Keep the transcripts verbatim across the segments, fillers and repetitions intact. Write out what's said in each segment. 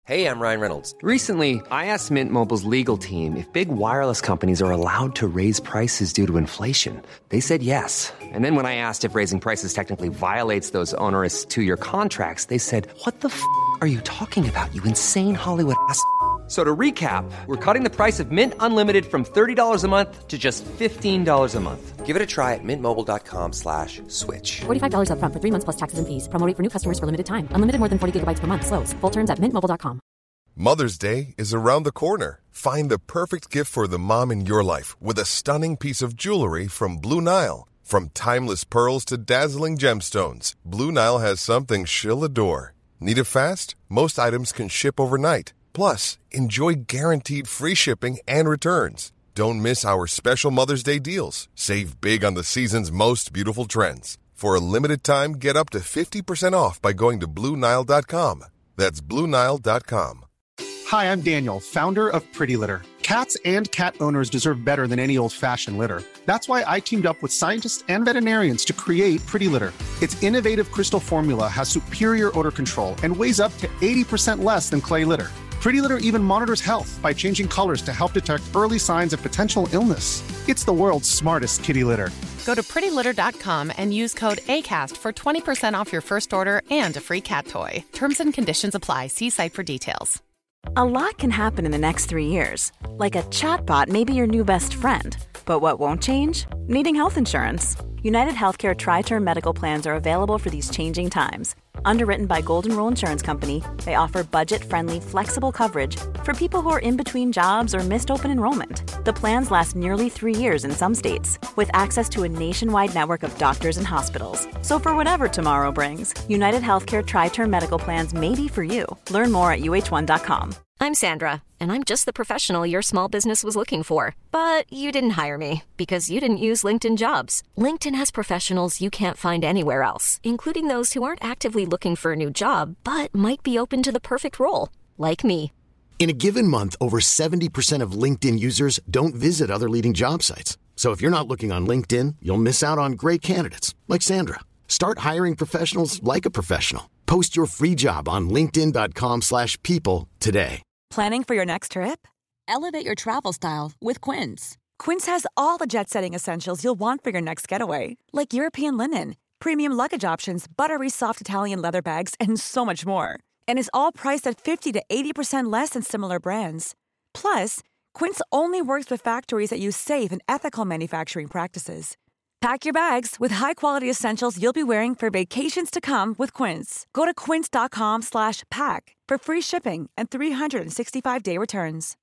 Hey, I'm Ryan Reynolds. Recently, I asked Mint Mobile's legal team if big wireless companies are allowed to raise prices due to inflation. They said yes. And then when I asked if raising prices technically violates those onerous two-year contracts, they said, what the f*** are you talking about, you insane Hollywood ass f- So to recap, we're cutting the price of Mint Unlimited from thirty dollars a month to just fifteen dollars a month. Give it a try at mintmobile.com slash switch. forty-five dollars up front for three months plus taxes and fees. Promo rate for new customers for limited time. Unlimited more than forty gigabytes per month. Slows full terms at mint mobile dot com. Mother's Day is around the corner. Find the perfect gift for the mom in your life with a stunning piece of jewelry from Blue Nile. From timeless pearls to dazzling gemstones, Blue Nile has something she'll adore. Need it fast? Most items can ship overnight. Plus, enjoy guaranteed free shipping and returns. Don't miss our special Mother's Day deals. Save big on the season's most beautiful trends. For a limited time, get up to fifty percent off by going to Blue Nile dot com. That's Blue Nile dot com. Hi, I'm Daniel, founder of Pretty Litter. Cats and cat owners deserve better than any old-fashioned litter. That's why I teamed up with scientists and veterinarians to create Pretty Litter. Its innovative crystal formula has superior odor control and weighs up to eighty percent less than clay litter. Pretty Litter even monitors health by changing colors to help detect early signs of potential illness. It's the world's smartest kitty litter. Go to pretty litter dot com and use code ACAST for twenty percent off your first order and a free cat toy. Terms and conditions apply. See site for details. A lot can happen in the next three years. Like a chatbot may be your new best friend. But what won't change? Needing health insurance. United Healthcare Tri-Term Medical Plans are available for these changing times. Underwritten by Golden Rule Insurance Company, they offer budget-friendly, flexible coverage for people who are in between jobs or missed open enrollment. The plans last nearly three years in some states, with access to a nationwide network of doctors and hospitals. So for whatever tomorrow brings, United Healthcare Tri-Term Medical Plans may be for you. Learn more at U H one dot com. I'm Sandra, and I'm just the professional your small business was looking for. But you didn't hire me because you didn't use LinkedIn Jobs. LinkedIn has professionals you can't find anywhere else, including those who aren't actively looking for a new job, but might be open to the perfect role, like me. In a given month, over seventy percent of LinkedIn users don't visit other leading job sites. So if you're not looking on LinkedIn, you'll miss out on great candidates, like Sandra. Start hiring professionals like a professional. Post your free job on linkedin dot com slash people today. Planning for your next trip? Elevate your travel style with Quince. Quince has all the jet-setting essentials you'll want for your next getaway, like European linen, premium luggage options, buttery soft Italian leather bags, and so much more. And is all priced at fifty to eighty percent less than similar brands. Plus, Quince only works with factories that use safe and ethical manufacturing practices. Pack your bags with high-quality essentials you'll be wearing for vacations to come with Quince. Go to quince dot com slash pack for free shipping and three sixty-five day returns.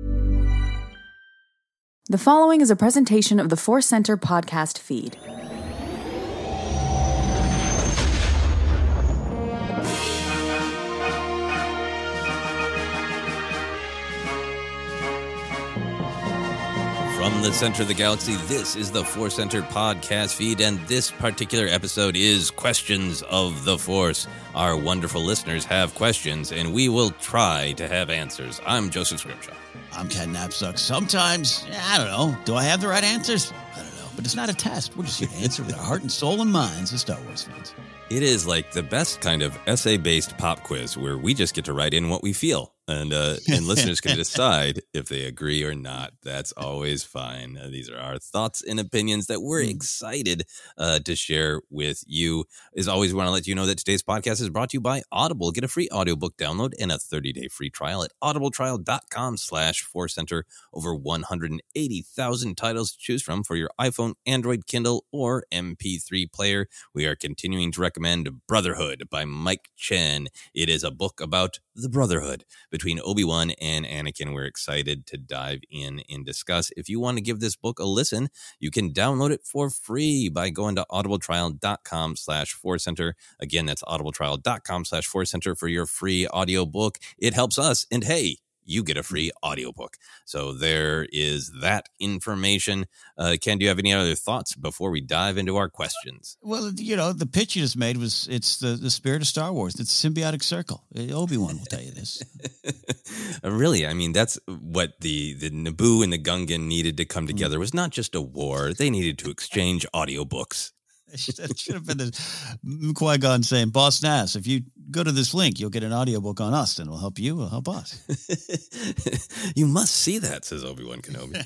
The following is a presentation of the Force Center podcast feed. From the center of the galaxy, this is the Force Center podcast feed, and this particular episode is Questions of the Force. Our wonderful listeners have questions, and we will try to have answers. I'm Joseph Scrimshaw. I'm Ken Knapsack. Sometimes, I don't know, do I have the right answers? I don't know, but it's not a test. We're just here to answer with our heart and soul and minds as Star Wars fans. It is like the best kind of essay-based pop quiz where we just get to write in what we feel. And uh, and listeners can decide if they agree or not. That's always fine. Uh, these are our thoughts and opinions that we're excited uh, to share with you. As always, we want to let you know that today's podcast is brought to you by Audible. Get a free audiobook download and a thirty-day free trial at audibletrial.com slash Force Center. Over one hundred eighty thousand titles to choose from for your iPhone, Android, Kindle, or M P three player. We are continuing to recommend Brotherhood by Mike Chen. It is a book about the brotherhood between Obi-Wan and Anakin. We're excited to dive in and discuss. If you want to give this book a listen, you can download it for free by going to audibletrial.com slash Force Center. Again, that's audibletrial.com slash Force Center for your free audiobook. It helps us, and hey, you get a free audiobook. So there is that information. Uh, Ken, do you have any other thoughts before we dive into our questions? Well, you know, the pitch you just made was, it's the, the spirit of Star Wars. It's a symbiotic circle. Obi-Wan will tell you this. Really, I mean, that's what the, the Naboo and the Gungan needed to come together. It was not just a war. They needed to exchange audiobooks. It should, it should have been the Qui-Gon saying, Boss Nass, if you go to this link. You'll get an audiobook on us, and it'll help you. It'll help us. You must see that, says Obi-Wan Kenobi.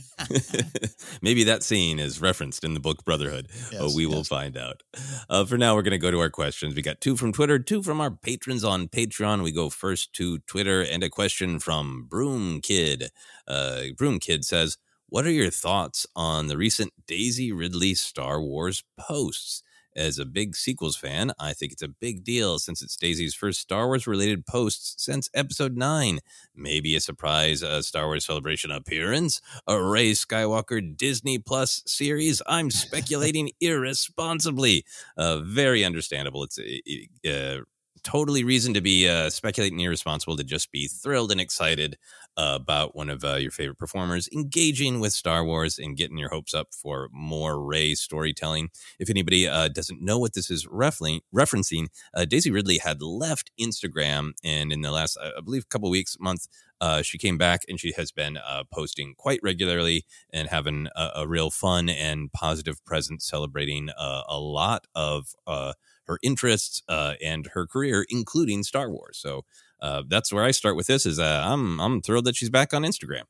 Maybe that scene is referenced in the book Brotherhood. Yes, oh, we yes. will find out. Uh, for now, we're going to go to our questions. We got two from Twitter, two from our patrons on Patreon. We go first to Twitter, and a question from Broom Kid. Uh, Broom Kid says, what are your thoughts on the recent Daisy Ridley Star Wars posts? As a big sequels fan, I think it's a big deal since it's Daisy's first Star Wars-related posts since Episode nine. Maybe a surprise uh, Star Wars Celebration appearance, a Rey Skywalker Disney Plus series. I'm speculating irresponsibly. Uh, very understandable. It's uh, uh, totally reason to be uh, speculating irresponsible, to just be thrilled and excited uh, about one of uh, your favorite performers engaging with Star Wars and getting your hopes up for more Rey storytelling. If anybody uh, doesn't know what this is referencing, referencing uh, Daisy Ridley had left Instagram, and in the last, I believe, couple weeks, month, uh, she came back, and she has been uh, posting quite regularly and having a, a real fun and positive presence, celebrating uh, a lot of uh, her interests uh, and her career, including Star Wars. So uh, that's where I start with this. Is uh, I'm I'm thrilled that she's back on Instagram.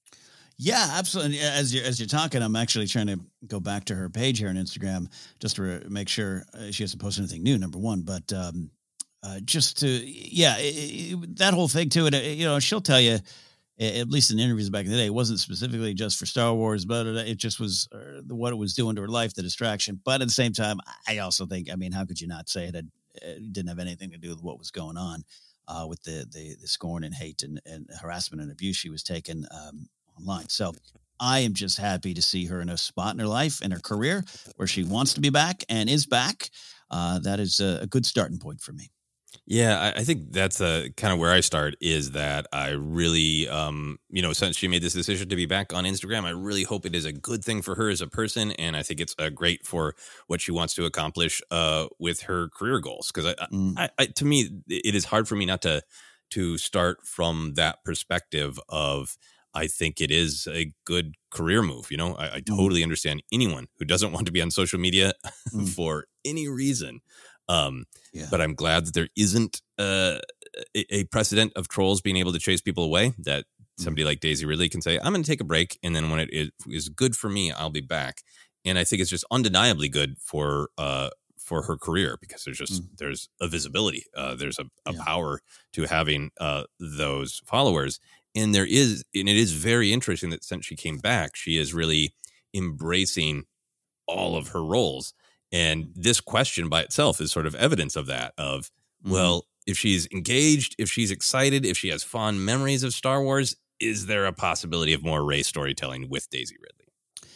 Yeah, absolutely. As you're as you're talking, I'm actually trying to go back to her page here on Instagram just to re- make sure uh, she hasn't posted anything new. Number one, but um, uh, just to yeah, it, it, that whole thing too. And you know, she'll tell you, at least in interviews back in the day, it wasn't specifically just for Star Wars, but it just was uh, what it was doing to her life, the distraction. But at the same time, I also think, I mean, how could you not say it, had, it didn't have anything to do with what was going on uh, with the, the the scorn and hate and, and harassment and abuse she was taking um, online. So I am just happy to see her in a spot in her life and her career where she wants to be back and is back. Uh, that is a, a good starting point for me. Yeah, I, I think that's uh, kind of where I start, is that I really, um, you know, since she made this decision to be back on Instagram, I really hope it is a good thing for her as a person. And I think it's uh, great for what she wants to accomplish uh, with her career goals. Because I, mm. I, I, to me, it is hard for me not to to start from that perspective of, I think it is a good career move. You know, I, I totally mm. understand anyone who doesn't want to be on social media mm. for any reason. Um, yeah. But I'm glad that there isn't uh, a, a precedent of trolls being able to chase people away, that somebody mm. like Daisy Ridley can say, I'm going to take a break, and then when it is, is good for me, I'll be back. And I think it's just undeniably good for uh, for her career, because there's just mm. there's a visibility. Uh, there's a, a yeah. power to having uh, those followers. And there is, and it is very interesting that since she came back, she is really embracing all of her roles. And this question by itself is sort of evidence of that, of, mm-hmm. well, if she's engaged, if she's excited, if she has fond memories of Star Wars, is there a possibility of more Rey storytelling with Daisy Ridley?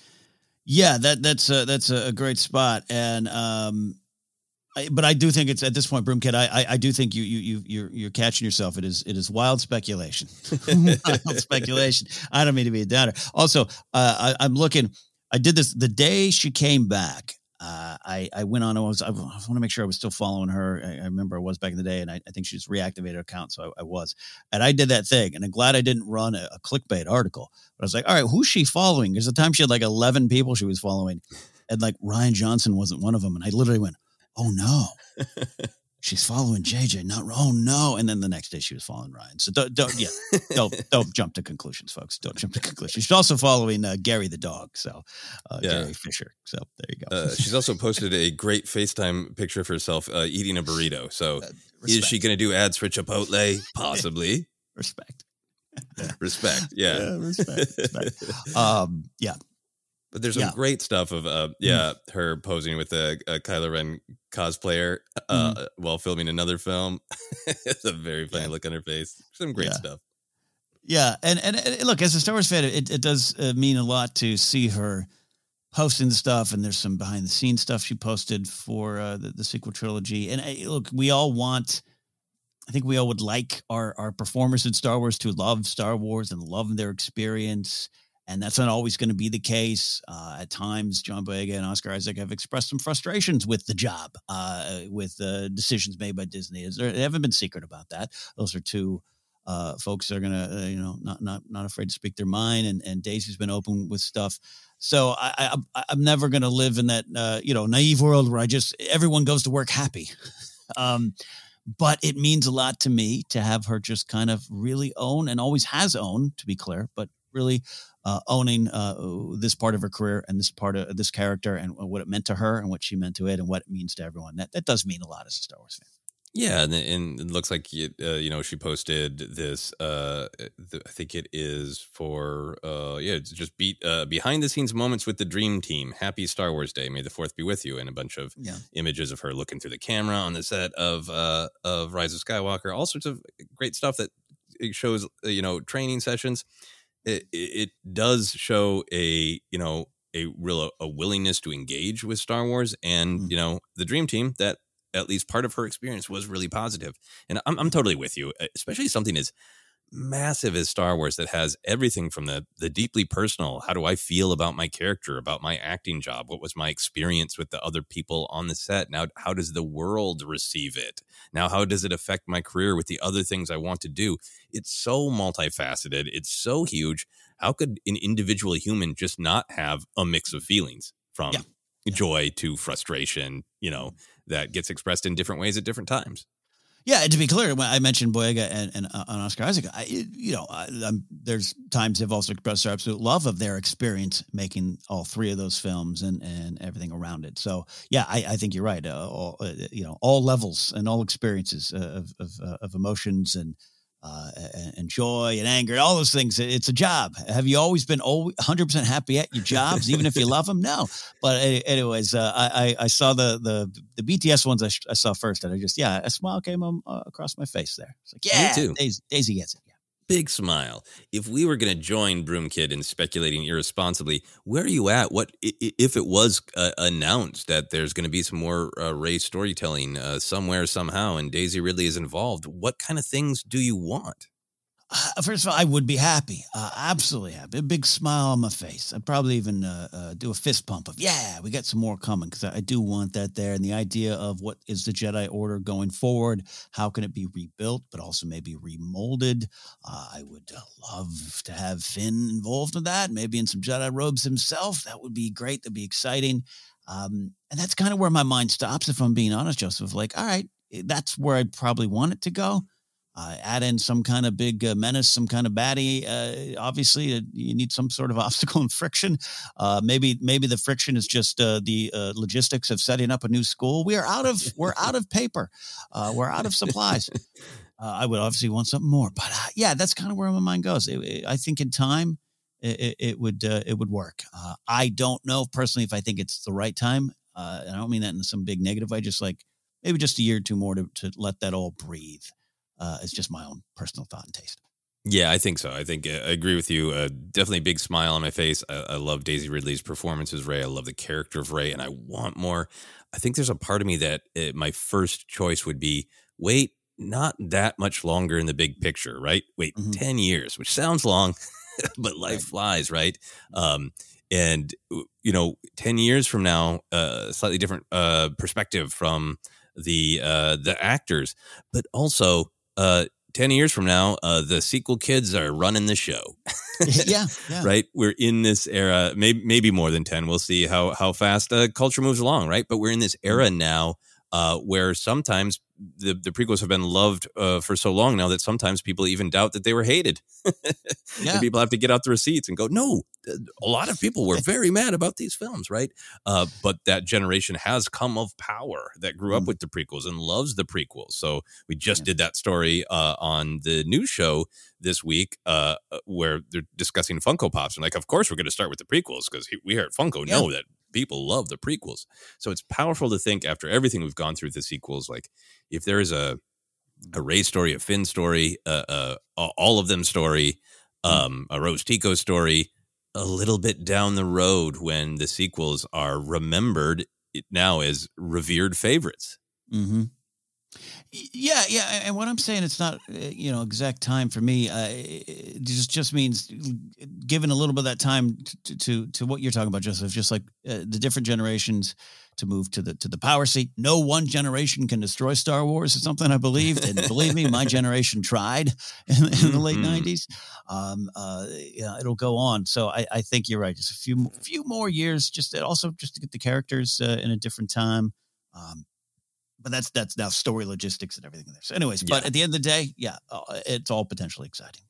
Yeah, that that's a, that's a great spot. And, um, I, but I do think it's at this point, Broomkid, I, I I do think you you you you're you're catching yourself. It is it is wild speculation, wild speculation. I don't mean to be a downer. Also, uh, I, I'm looking. I did this the day she came back. Uh, I, I went on, I was, I want to make sure I was still following her. I, I remember I was back in the day, and I, I think she just reactivated her account. So I, I was, and I did that thing, and I'm glad I didn't run a, a clickbait article, but I was like, all right, who's she following? There's a time she had like eleven people she was following, and like Rian Johnson wasn't one of them. And I literally went, oh no, she's following J J, not, oh no. And then the next day she was following Ryan. So don't, don't yeah, don't, don't jump to conclusions, folks. Don't jump to conclusions. She's also following uh, Gary the dog. So uh, yeah. Gary Fisher. So there you go. uh, she's also posted a great FaceTime picture of herself uh, eating a burrito. So uh, is she going to do ads for Chipotle? Possibly. Respect. Respect. Yeah. yeah respect. respect. Um, yeah. But there's some yeah. great stuff of, uh, yeah, mm. her posing with a, a Kylo Ren cosplayer uh, mm. while filming another film. It's a very funny yeah. look on her face. Some great yeah. stuff. Yeah, and, and and look, as a Star Wars fan, it, it does uh, mean a lot to see her posting stuff, and there's some behind the scenes stuff she posted for uh, the, the sequel trilogy. And uh, look, we all want, I think we all would like our, our performers in Star Wars to love Star Wars and love their experience. And that's not always going to be the case. Uh, at times, John Boyega and Oscar Isaac have expressed some frustrations with the job, uh, with uh, decisions made by Disney. They haven't been secret about that. Those are two uh, folks that are going to, uh, you know, not not not afraid to speak their mind. And, and Daisy's been open with stuff. So I, I, I'm never going to live in that, uh, you know, naive world where I just, everyone goes to work happy. um, but it means a lot to me to have her just kind of really own, and always has owned, to be clear, but really uh, owning uh, this part of her career and this part of this character and what it meant to her and what she meant to it and what it means to everyone. That that does mean a lot as a Star Wars fan. Yeah, and, and it looks like it, uh, you know, she posted this. Uh, th- I think it is for uh, yeah, it's just beat uh, behind the scenes moments with the Dream Team. Happy Star Wars Day. May the Fourth be with you. And a bunch of yeah. images of her looking through the camera on the set of uh, of Rise of Skywalker. All sorts of great stuff that it shows. Uh, you know, training sessions. It, it does show a you know a real a willingness to engage with Star Wars and mm. you know the Dream Team that. At least part of her experience was really positive. And I'm I'm totally with you, especially something as massive as Star Wars that has everything from the the deeply personal. How do I feel about my character, about my acting job? What was my experience with the other people on the set? Now, how does the world receive it? Now, how does it affect my career with the other things I want to do? It's so multifaceted. It's so huge. How could an individual human just not have a mix of feelings from yeah. joy to frustration, you know, that gets expressed in different ways at different times? Yeah, and to be clear, when I mentioned Boyega and, and uh, Oscar Isaac, I, you know, I, I'm, there's times they've also expressed their absolute love of their experience making all three of those films and, and everything around it. So, yeah, I, I think you're right. Uh, all, uh, you know, all levels and all experiences uh, of of, uh, of emotions and uh, and joy and anger, all those things. It's a job. Have you always been one hundred percent happy at your jobs, even if you love them? No. But anyways, uh, I, I saw the, the, the B T S ones I, sh- I saw first, and I just, yeah, a smile came um, uh, across my face there. It's like, yeah, Me too. Daisy, Daisy gets it. Yeah. Big smile. If we were going to join Broom Kid in speculating irresponsibly, where are you at? What if it was uh, announced that there's going to be some more uh, Rey storytelling uh, somewhere, somehow, and Daisy Ridley is involved? What kind of things do you want? Uh, first of all, I would be happy. Uh, absolutely happy. A big smile on my face. I'd probably even uh, uh, do a fist pump of, yeah, we got some more coming, because I, I do want that there. And the idea of what is the Jedi Order going forward? How can it be rebuilt, but also maybe remolded? Uh, I would uh, love to have Finn involved in that, maybe in some Jedi robes himself. That would be great. That'd be exciting. Um, and that's kind of where my mind stops, if I'm being honest, Joseph. Like, all right, that's where I'd probably want it to go. Uh, add in some kind of big uh, menace, some kind of baddie. Uh, obviously, uh, you need some sort of obstacle and friction. Uh, maybe, maybe the friction is just uh, the uh, logistics of setting up a new school. We are out of, we're out of paper. Uh, we're out of supplies. Uh, I would obviously want something more, but uh, yeah, that's kind of where my mind goes. It, it, I think in time, it, it would, uh, it would work. Uh, I don't know personally if I think it's the right time. Uh, and I don't mean that in some big negative way. Just like maybe just a year or two more to, to let that all breathe. Uh, it's just my own personal thought and taste. Yeah, I think so. I think uh, I agree with you. Uh, definitely a big smile on my face. I, I love Daisy Ridley's performance as Rey. I love the character of Rey, and I want more. I think there's a part of me that uh, my first choice would be, wait, not that much longer in the big picture, right? Wait, mm-hmm. ten years, which sounds long, but life right. flies, right? Um, and, you know, ten years from now, a uh, slightly different uh, perspective from the uh, the actors, but also... Uh, ten years from now, uh, the sequel kids are running the show. yeah, yeah. Right. We're in this era, maybe, maybe more than ten. We'll see how, how fast uh, culture moves along. Right. But we're in this era now uh, where sometimes the, the prequels have been loved uh, for so long now that sometimes people even doubt that they were hated. yeah. And people have to get out the receipts and go, no, a lot of people were very mad about these films. Right. Uh, but that generation has come of power that grew up mm. with the prequels and loves the prequels. So we just yeah. did that story uh, on the news show this week uh, where they're discussing Funko Pops. And like, of course, we're going to start with the prequels because we here at Funko yeah. know that people love the prequels. So it's powerful to think after everything we've gone through with the sequels, like if there is a a Rey story, a Finn story, uh, uh, all of them story, um, a Rose Tico story, a little bit down the road when the sequels are remembered now as revered favorites. Mm-hmm. Yeah, yeah, and what I'm saying, it's not, you know, exact time for me. Uh, it just just means giving a little bit of that time to to, to what you're talking about, Joseph. Just like uh, the different generations to move to the to the power seat. No one generation can destroy Star Wars. It's something I believed, and believe me, my generation tried in, in the late nineties. Um, uh, yeah, it'll go on. So I, I think you're right. Just a few few more years, just to, also just to get the characters uh, in a different time. Um, but that's that's now story logistics and everything there. So anyways, Yeah. but at the end of the day, yeah, uh, it's all potentially exciting.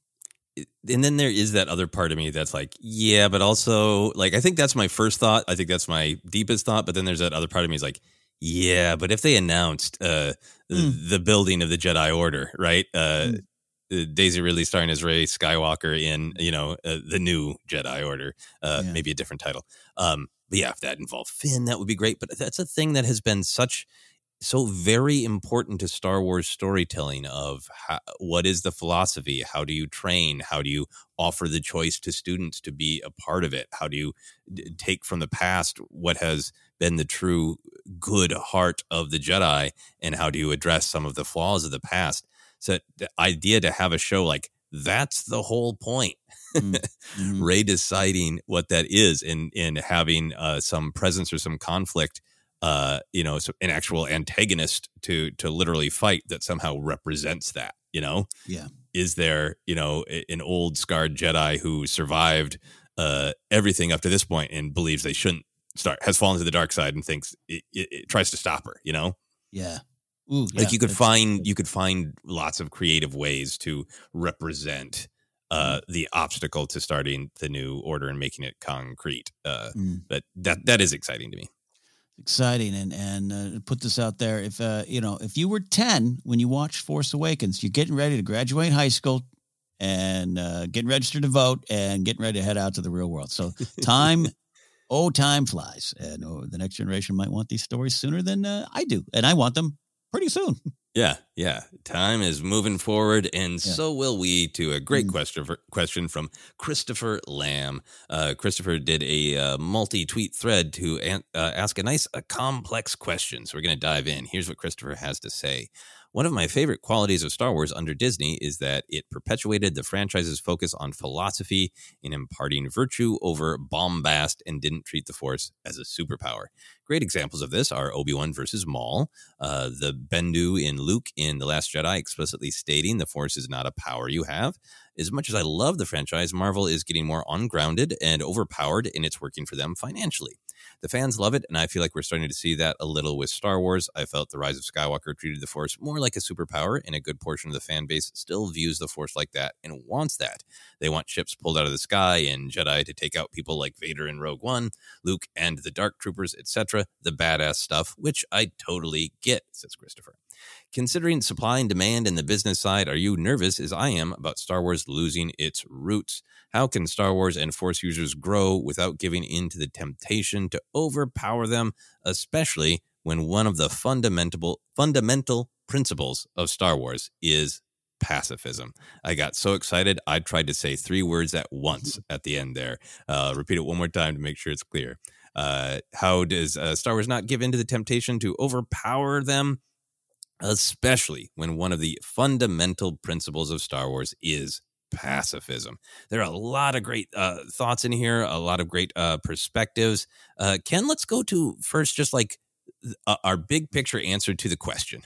And then there is that other part of me that's like, yeah, but also like, I think that's my first thought. I think that's my deepest thought. But then there's that other part of me is like, yeah, but if they announced uh, mm. the building of the Jedi Order, right? Uh, mm. Daisy Ridley starring as Rey Skywalker in, you know, uh, the new Jedi Order, uh, yeah. maybe a different title. Um, but yeah, if that involved Finn, that would be great. But that's a thing that has been such so very important to Star Wars storytelling of how, what is the philosophy? How do you train? How do you offer the choice to students to be a part of it? How do you d- take from the past what has been the true good heart of the Jedi? And how do you address some of the flaws of the past? So the idea to have a show like that's the whole point. Mm-hmm. Rey deciding what that is and, and having uh, some presence or some conflict, uh, you know, so an actual antagonist to to literally fight that somehow represents that, you know? Yeah. Is there, you know, an old scarred Jedi who survived uh, everything up to this point and believes they shouldn't start, has fallen to the dark side and thinks it, it, it tries to stop her, you know? Yeah. Ooh, yeah, like you could find you could find lots of creative ways to represent uh, the obstacle to starting the new order and making it concrete. Uh, mm. But that that is exciting to me. Exciting, and and uh, put this out there. If uh, you know, if you were ten when you watched Force Awakens, you're getting ready to graduate high school and uh, getting registered to vote and getting ready to head out to the real world. So time. Oh, time flies, and oh, the next generation might want these stories sooner than uh, I do, and I want them pretty soon. Yeah, yeah. Time is moving forward, and yeah. so will we. To a great mm. question for, question from Christopher Lamb. Uh, Christopher did a uh, multi-tweet thread to an, uh, ask a nice, uh, complex question. So we're going to dive in. Here's what Christopher has to say. One of my favorite qualities of Star Wars under Disney is that it perpetuated the franchise's focus on philosophy in imparting virtue over bombast and didn't treat the Force as a superpower. Great examples of this are Obi-Wan versus Maul, uh, the Bendu in Luke in The Last Jedi explicitly stating the Force is not a power you have. As much as I love the franchise, Marvel is getting more ungrounded and overpowered, and it's working for them financially. The fans love it, and I feel like we're starting to see that a little with Star Wars. I felt The Rise of Skywalker treated the Force more like a superpower, and a good portion of the fan base still views the Force like that and wants that. They want ships pulled out of the sky and Jedi to take out people like Vader in Rogue One, Luke and the Dark Troopers, et cetera. The badass stuff, which I totally get, says Christopher. Considering supply and demand and the business side, are you nervous, as I am, about Star Wars losing its roots? How can Star Wars and Force users grow without giving in to the temptation to overpower them, especially when one of the fundamental fundamental principles of Star Wars is pacifism? I got so excited, I tried to say three words at once at the end there. Uh, repeat it one more time to make sure it's clear. Uh, how does uh, Star Wars not give in to the temptation to overpower them? Especially when one of the fundamental principles of Star Wars is pacifism. There are a lot of great uh, thoughts in here, a lot of great uh, perspectives. Uh, Ken, let's go to first just like uh, our big picture answer to the question.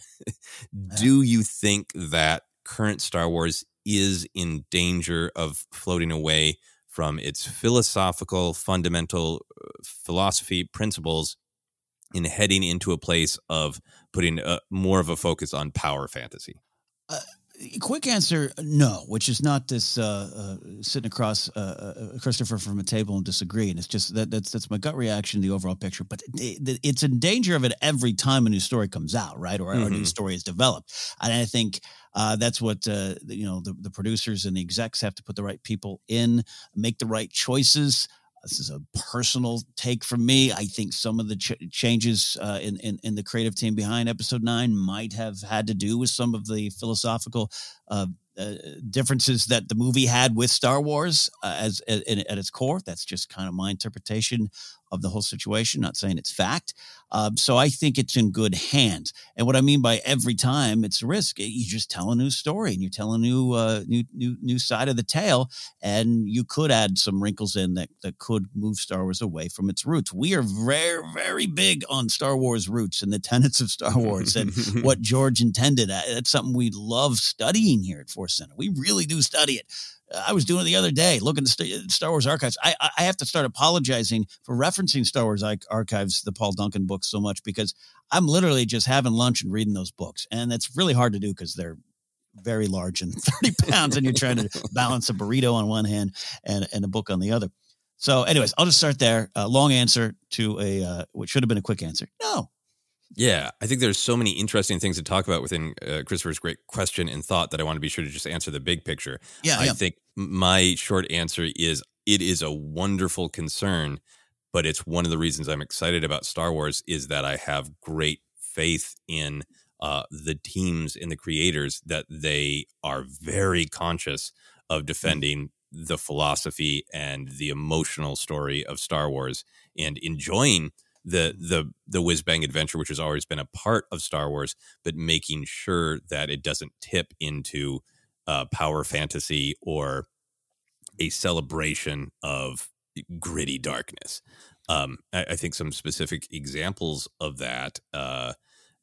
Do you think that current Star Wars is in danger of floating away from its philosophical, fundamental philosophy principles in heading into a place of putting a, more of a focus on power fantasy? Uh, quick answer, no, which is not this uh, uh, sitting across uh, uh, Christopher from a table and disagreeing. It's just that that's that's my gut reaction to the overall picture. But it, it's in danger of it every time a new story comes out, right? Or, mm-hmm. or a new story is developed. And I think uh, that's what, uh, you know, the, the producers and the execs have to put the right people in, make the right choices. This is a personal take from me. I think some of the ch- changes uh, in, in in the creative team behind Episode Nine might have had to do with some of the philosophical uh, uh, differences that the movie had with Star Wars uh, as at, at its core. That's just kind of my interpretation of the whole situation. Not saying it's fact. Um, so I think it's in good hands. And what I mean by every time, it's a risk. You just tell a new story and you tell a new uh, new new new side of the tale, and you could add some wrinkles in that that could move Star Wars away from its roots. We are very very big on Star Wars roots and the tenets of Star Wars and what George intended. That's something we love studying here at Force Wars Center. We really do study it. Uh, I was doing it the other day, looking at the Star Wars archives. I, I have to start apologizing for referencing Star Wars archives, the Paul Duncan books, so much because I'm literally just having lunch and reading those books. And that's really hard to do because they're very large and thirty pounds, and you're trying to balance a burrito on one hand and, and a book on the other. So anyways, I'll just start there. Uh, long answer to a uh, what should have been a quick answer. No. Yeah, I think there's so many interesting things to talk about within uh, Christopher's great question and thought that I want to be sure to just answer the big picture. Yeah, I yeah. think my short answer is it is a wonderful concern, but it's one of the reasons I'm excited about Star Wars is that I have great faith in uh, the teams and the creators that they are very conscious of defending mm-hmm. the philosophy and the emotional story of Star Wars and enjoying the the the whiz bang adventure, which has always been a part of Star Wars, but making sure that it doesn't tip into uh, power fantasy or a celebration of gritty darkness. Um, I, I think some specific examples of that uh,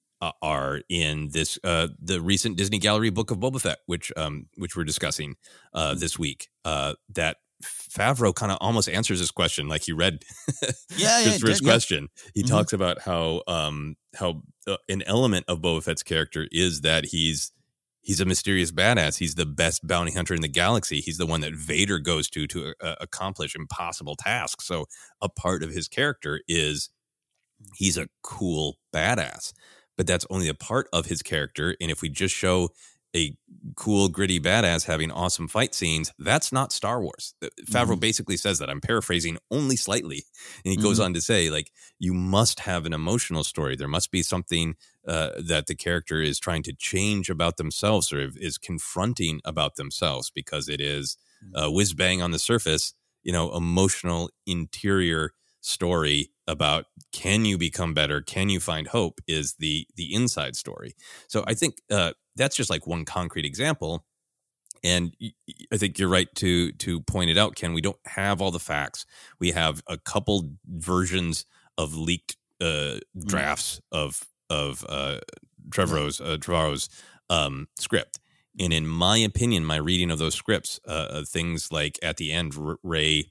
are in this uh, the recent Disney Gallery Book of Boba Fett, which um, which we're discussing uh, this week. Uh, that Favreau kind of almost answers this question like he read yeah, his yeah, first yeah. question. He Mm-hmm. talks about how um, how uh, an element of Boba Fett's character is that he's he's a mysterious badass. He's the best bounty hunter in the galaxy. He's the one that Vader goes to to uh, accomplish impossible tasks. So a part of his character is he's a cool badass, but that's only a part of his character. And if we just show a cool, gritty badass having awesome fight scenes, that's not Star Wars. Favreau mm-hmm. basically says that. I'm paraphrasing only slightly. And he mm-hmm. goes on to say, like, you must have an emotional story. There must be something uh, that the character is trying to change about themselves or is confronting about themselves, because it is a whiz bang on the surface, you know, emotional interior story about can you become better? Can you find hope is the the inside story. So I think uh, that's just like one concrete example. And I think you're right to to point it out, Ken. We don't have all the facts. We have a couple versions of leaked uh, drafts mm. of of uh, Trevorrow's uh, Trevorrow's um, script. And in my opinion, my reading of those scripts, uh, things like at the end, Rey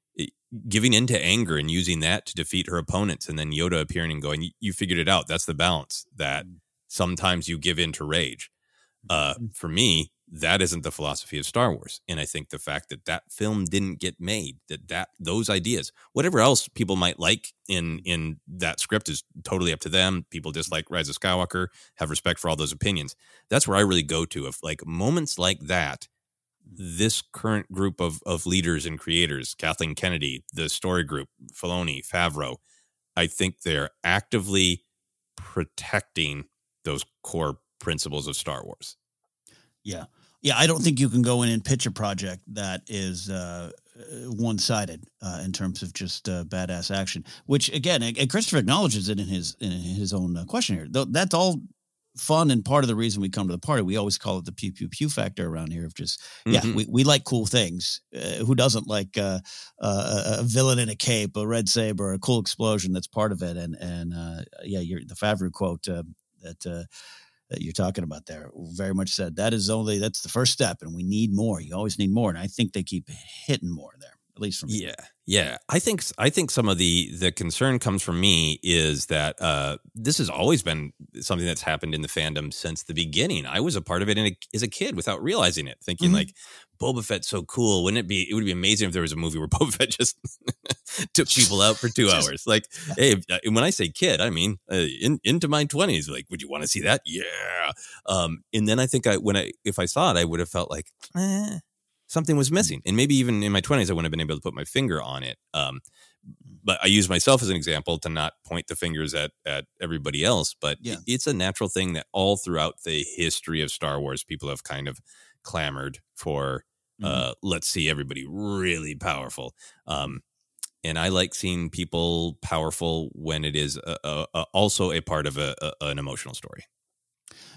giving into anger and using that to defeat her opponents, and then Yoda appearing and going, you figured it out. That's the balance, that sometimes you give in to rage. Uh, for me, that isn't the philosophy of Star Wars. And I think the fact that that film didn't get made, that, that those ideas, whatever else people might like in, in that script is totally up to them. People dislike Rise of Skywalker, have respect for all those opinions. That's where I really go to. If like moments like that, this current group of, of leaders and creators, Kathleen Kennedy, the story group, Filoni, Favreau, I think they're actively protecting those core principles of Star Wars. Yeah. Yeah. I don't think you can go in and pitch a project that is uh, one-sided uh, in terms of just uh, badass action, which again, and Christopher acknowledges it in his, in his own uh, question here. Though that's all fun and part of the reason we come to the party. We always call it the pew pew pew factor around here of just, yeah, mm-hmm. we, we like cool things. Uh, who doesn't like uh, uh, a villain in a cape, a red saber, a cool explosion? That's part of it. And, and uh, yeah, you're, the Favreau quote uh, that, uh, that you're talking about there very much said that is only, that's the first step, and we need more. You always need more. And I think they keep hitting more there, at least from yeah. Yeah. I think, I think some of the, the concern comes from me is that uh, this has always been something that's happened in the fandom since the beginning. I was a part of it in a, as a kid without realizing it, thinking mm-hmm. like, Boba Fett's so cool. Wouldn't it be, it would be amazing if there was a movie where Boba Fett just took people out for two just, hours. Like, yeah. Hey, when I say kid, I mean, uh, in, into my twenties, like, would you want to see that? Yeah. Um, and then I think I, when I, if I saw it, I would have felt like, eh, something was missing. And maybe even in my twenties, I wouldn't have been able to put my finger on it. Um, but I use myself as an example to not point the fingers at, at everybody else. But yeah. it's a natural thing that all throughout the history of Star Wars, people have kind of clamored for, uh, mm-hmm. let's see everybody really powerful. Um, and I like seeing people powerful when it is a, a, a, also a part of a, a, an emotional story.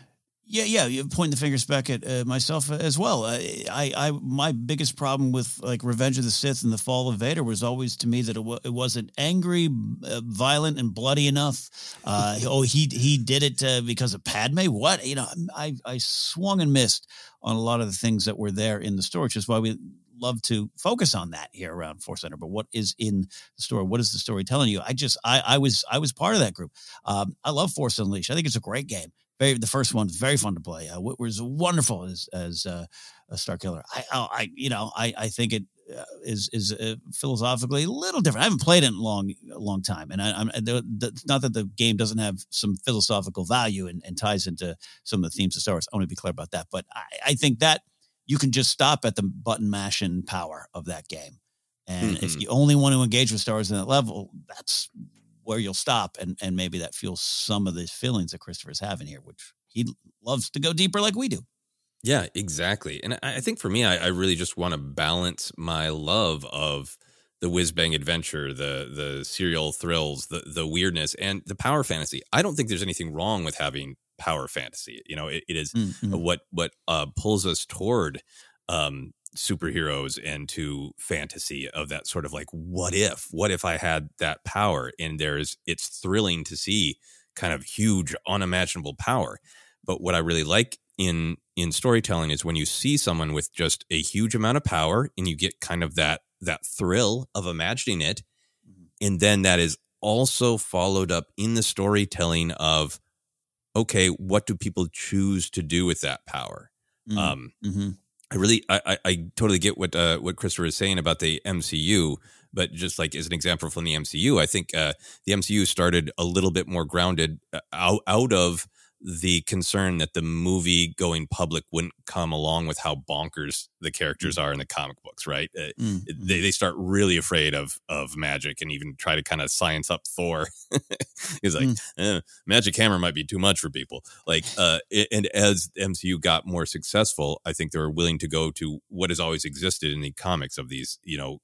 Yeah, yeah, you're pointing the fingers back at uh, myself as well. Uh, I, I, my biggest problem with like Revenge of the Sith and the Fall of Vader was always to me that it, w- it wasn't angry, uh, violent, and bloody enough. Uh, oh, he he did it uh, because of Padme. What you know, I I swung and missed on a lot of the things that were there in the story, which is why we love to focus on that here around Force Center. But what is in the story? What is the story telling you? I just I I was I was part of that group. Um, I love Force Unleashed. I think it's a great game. Very, the first one's very fun to play. Uh, was wonderful as as uh, a Star Killer. I, I, you know, I, I think it uh, is is uh, philosophically a little different. I haven't played it in a long, a long time, and I, I'm the, the, not that the game doesn't have some philosophical value and, and ties into some of the themes of Star Wars. I want to be clear about that, but I, I think that you can just stop at the button mashing power of that game, and mm-hmm. if you only want to engage with Star Wars in that level, that's where you'll stop, and and maybe that fuels some of the feelings that Christopher's having here, which he loves to go deeper like we do. Yeah, exactly. And I, I think for me, I, I really just want to balance my love of the whiz-bang adventure, the the serial thrills, the the weirdness, and the power fantasy. I don't think there's anything wrong with having power fantasy. You know, it, it is mm-hmm. what what uh, pulls us toward um superheroes and to fantasy of that sort of like, what if, what if I had that power? And there's, it's thrilling to see kind of huge, unimaginable power. But what I really like in, in storytelling is when you see someone with just a huge amount of power and you get kind of that, that thrill of imagining it. And then that is also followed up in the storytelling of, okay, what do people choose to do with that power? Mm-hmm. Um, mm-hmm. I really, I, I, I totally get what uh, what Christopher is saying about the M C U, but just like as an example from the M C U, I think uh, the M C U started a little bit more grounded out, out of the concern that the movie going public wouldn't come along with how bonkers the characters are in the comic books, right? Mm-hmm. They they start really afraid of of magic and even try to kind of science up Thor. He's like, mm. eh, magic hammer might be too much for people. Like, uh, and as the M C U got more successful, I think they were willing to go to what has always existed in the comics of these, you know,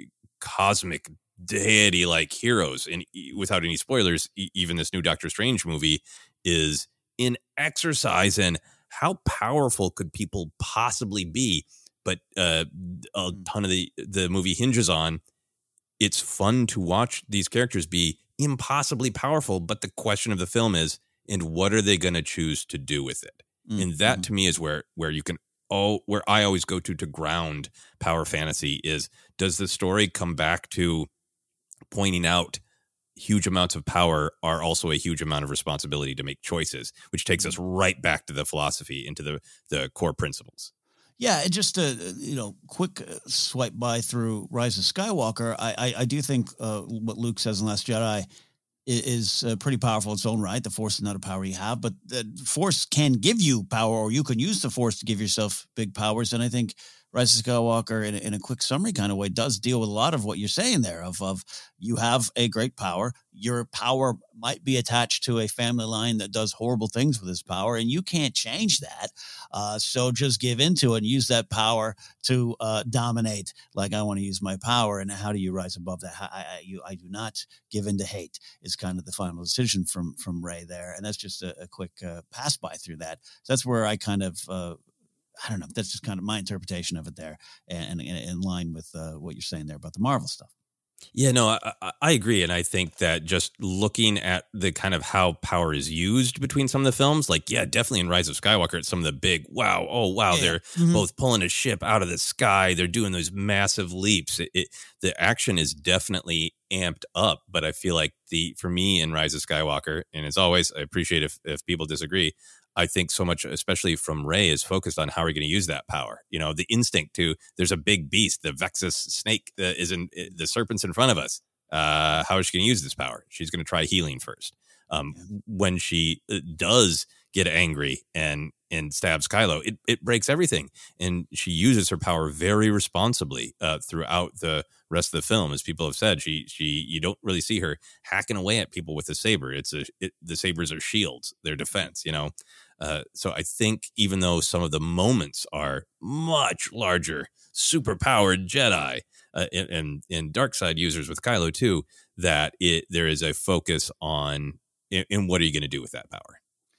cosmic deity-like heroes. And without any spoilers, even this new Doctor Strange movie is in exercise in how powerful could people possibly be. But uh, a ton of the, the movie hinges on, it's fun to watch these characters be impossibly powerful. But the question of the film is, and what are they going to choose to do with it? Mm-hmm. And that to me is where, where you can, oh, where I always go to, to ground power fantasy is, does the story come back to pointing out huge amounts of power are also a huge amount of responsibility to make choices, which takes us right back to the philosophy, into the, the core principles. Yeah, and just a you know quick swipe by through Rise of Skywalker, I I, I do think uh, what Luke says in Last Jedi is, is uh, pretty powerful in its own right. The Force is not a power you have, but the Force can give you power, or you can use the Force to give yourself big powers. And I think Rise of Skywalker, in a, in a quick summary kind of way, does deal with a lot of what you're saying there of, of you have a great power. Your power might be attached to a family line that does horrible things with this power, and you can't change that. Uh, so just give into it and use that power to uh, dominate. Like, I want to use my power, and how do you rise above that? I, I, you, I do not give in to hate is kind of the final decision from from Rey there, and that's just a, a quick uh, pass by through that. So that's where I kind of uh, I don't know. That's just kind of my interpretation of it there, and, and, and in line with uh, what you're saying there about the Marvel stuff. Yeah, no, I, I agree. And I think that just looking at the kind of how power is used between some of the films, like, yeah, definitely in Rise of Skywalker, it's some of the big, wow, oh, wow, yeah. They're mm-hmm. both pulling a ship out of the sky. They're doing those massive leaps. It, it, the action is definitely amped up. But I feel like the for me in Rise of Skywalker, and as always, I appreciate if, if people disagree, I think so much, especially from Rey, is focused on how we're going to use that power. You know, the instinct to, there's a big beast, the Vexus snake that is in, the serpent's in front of us. Uh, how is she going to use this power? She's going to try healing first. Um, when she does get angry and and stabs Kylo, it, it breaks everything. And she uses her power very responsibly uh, throughout the rest of the film. As people have said, she she you don't really see her hacking away at people with a saber. It's a it, the sabers are shields, their defense, you know. Uh, so I think even though some of the moments are much larger, super powered Jedi uh, and, and and dark side users with Kylo too, that it there is a focus on in, in what are you going to do with that power.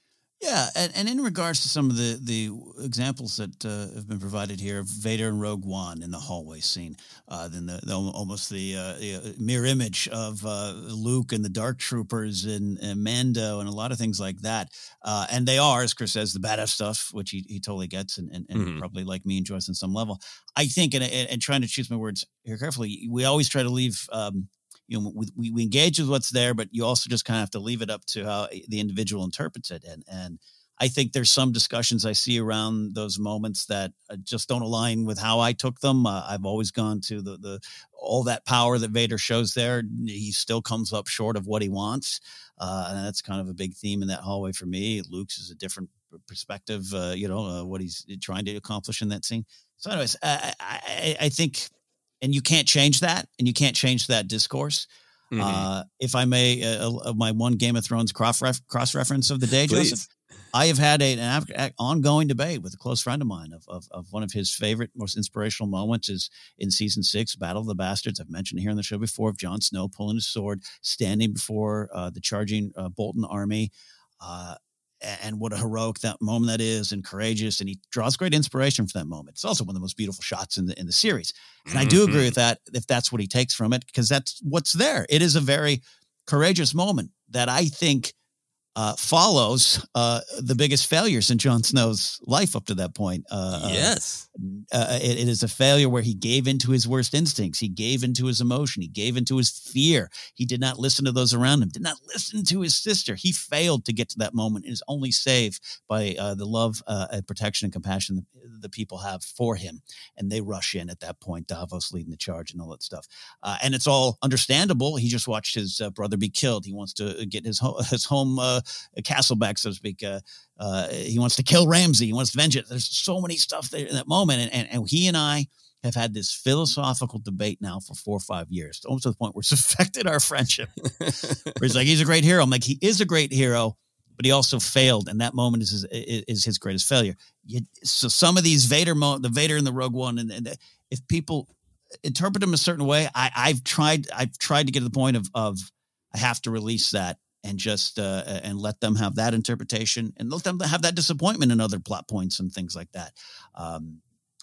Yeah, and, and in regards to some of the, the examples that uh, have been provided here, Vader and Rogue One in the hallway scene, uh, then the, the almost the, uh, the mirror image of uh, Luke and the Dark Troopers and, and Mando and a lot of things like that. Uh, and they are, as Chris says, the badass stuff, which he, he totally gets and, and, and mm-hmm. probably like me enjoys on some level. I think, and, and trying to choose my words here carefully, we always try to leave um, – you know, we, we engage with what's there, but you also just kind of have to leave it up to how the individual interprets it. And, and I think there's some discussions I see around those moments that just don't align with how I took them. Uh, I've always gone to the, the, all that power that Vader shows there. He still comes up short of what he wants. Uh, and that's kind of a big theme in that hallway for me. Luke's is a different perspective, uh, you know, uh, what he's trying to accomplish in that scene. So anyways, I, I, I think, and you can't change that, and you can't change that discourse. Mm-hmm. Uh, if I may, uh, uh, my one Game of Thrones cross ref- cross reference of the day, Please. Joseph. I have had a, an af- ongoing debate with a close friend of mine of, of of one of his favorite, most inspirational moments is in season six, Battle of the Bastards. I've mentioned here on the show before of Jon Snow pulling his sword, standing before uh, the charging uh, Bolton army. Uh, and what a heroic that moment that is, and courageous. And he draws great inspiration from that moment. It's also one of the most beautiful shots in the, in the series. And I do agree with that, if that's what he takes from it, because that's what's there. It is a very courageous moment that I think uh, follows uh, the biggest failures in Jon Snow's life up to that point. Uh, yes. Uh, uh, it, it is a failure where he gave into his worst instincts. He gave into his emotion. He gave into his fear. He did not listen to those around him, did not listen to his sister. He failed to get to that moment and is only saved by uh, the love uh, and protection and compassion that the people have for him. And they rush in at that point, Davos leading the charge and all that stuff. Uh, and it's all understandable. He just watched his uh, brother be killed. He wants to get his, ho- his home uh, castle back, so to speak. Uh, uh, he wants to kill Ramsay. He wants vengeance. There's so many stuff there in that moment. And, and, and he and I have had this philosophical debate now for four or five years, almost to the point where it's affected our friendship. Where he's like, he's a great hero. I'm like, he is a great hero, but he also failed. And that moment is his, is his greatest failure. You, so some of these Vader, mo- the Vader in the Rogue One, and, and if people interpret them a certain way, I, I've tried, I've tried to get to the point of, of I have to release that and just, uh, and let them have that interpretation and let them have that disappointment in other plot points and things like that. Um,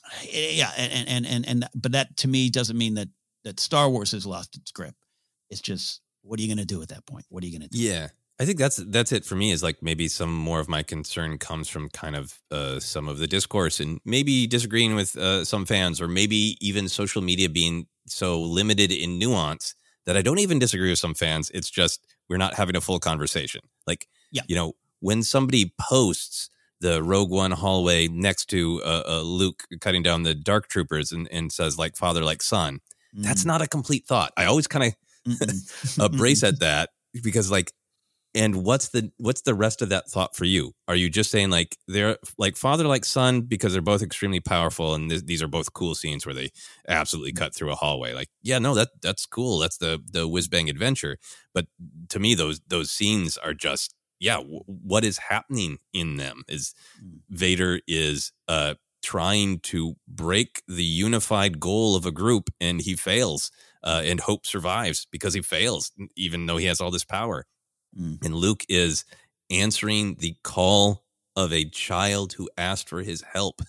yeah. And, and, and, and, but that to me doesn't mean that, that Star Wars has lost its grip. It's just, what are you going to do at that point? What are you going to do? Yeah. I think that's that's it for me, is like maybe some more of my concern comes from kind of uh, some of the discourse and maybe disagreeing with uh, some fans, or maybe even social media being so limited in nuance that I don't even disagree with some fans. It's just we're not having a full conversation. Like, yeah. you know, when somebody posts the Rogue One hallway next to uh, uh, Luke cutting down the Dark Troopers and, and says like father, like son, mm. that's not a complete thought. I always kind of uh, brace at that, because like, and what's the what's the rest of that thought for you? Are you just saying like they're like father like son because they're both extremely powerful and th- these are both cool scenes where they absolutely cut through a hallway? Like, yeah, no, that that's cool. That's the the whiz bang adventure. But to me, those those scenes are just yeah. W- what is happening in them is Vader is uh, trying to break the unified goal of a group, and he fails. Uh, and Hope survives because he fails, even though he has all this power. Mm. And Luke is answering the call of a child who asked for his help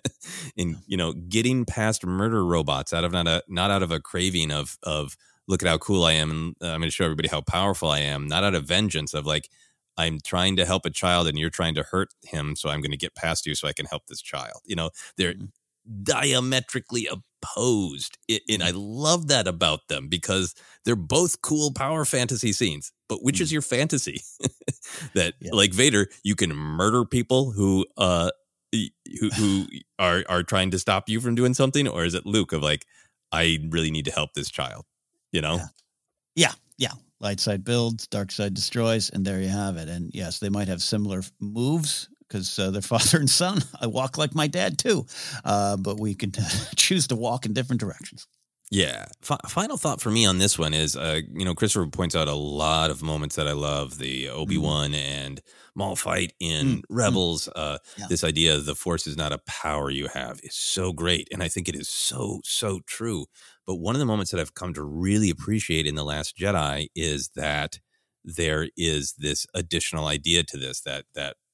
in, you know, getting past murder robots out of not a, not out of a craving of, of look at how cool I am. And uh, I'm going to show everybody how powerful I am. Not out of vengeance of like, I'm trying to help a child and you're trying to hurt him. So I'm going to get past you so I can help this child. You know, they're mm. diametrically opposed. It, and I love that about them because they're both cool power fantasy scenes. But which mm. is your fantasy? that yeah. like Vader, you can murder people who uh who who are are trying to stop you from doing something, or is it Luke of like, I really need to help this child? You know? Yeah, yeah. yeah. Light side builds, dark side destroys, and there you have it. And yes, they might have similar moves because uh, they're father and son. I walk like my dad too, uh, but we can choose to walk in different directions. Yeah. F- final thought for me on this one is, uh, you know, Christopher points out a lot of moments that I love. The Obi-Wan mm. and Maul fight in mm. Rebels. Uh, yeah. This idea of the Force is not a power you have is so great. And I think it is so, so true. But one of the moments that I've come to really appreciate in The Last Jedi is that there is this additional idea to this, that, that,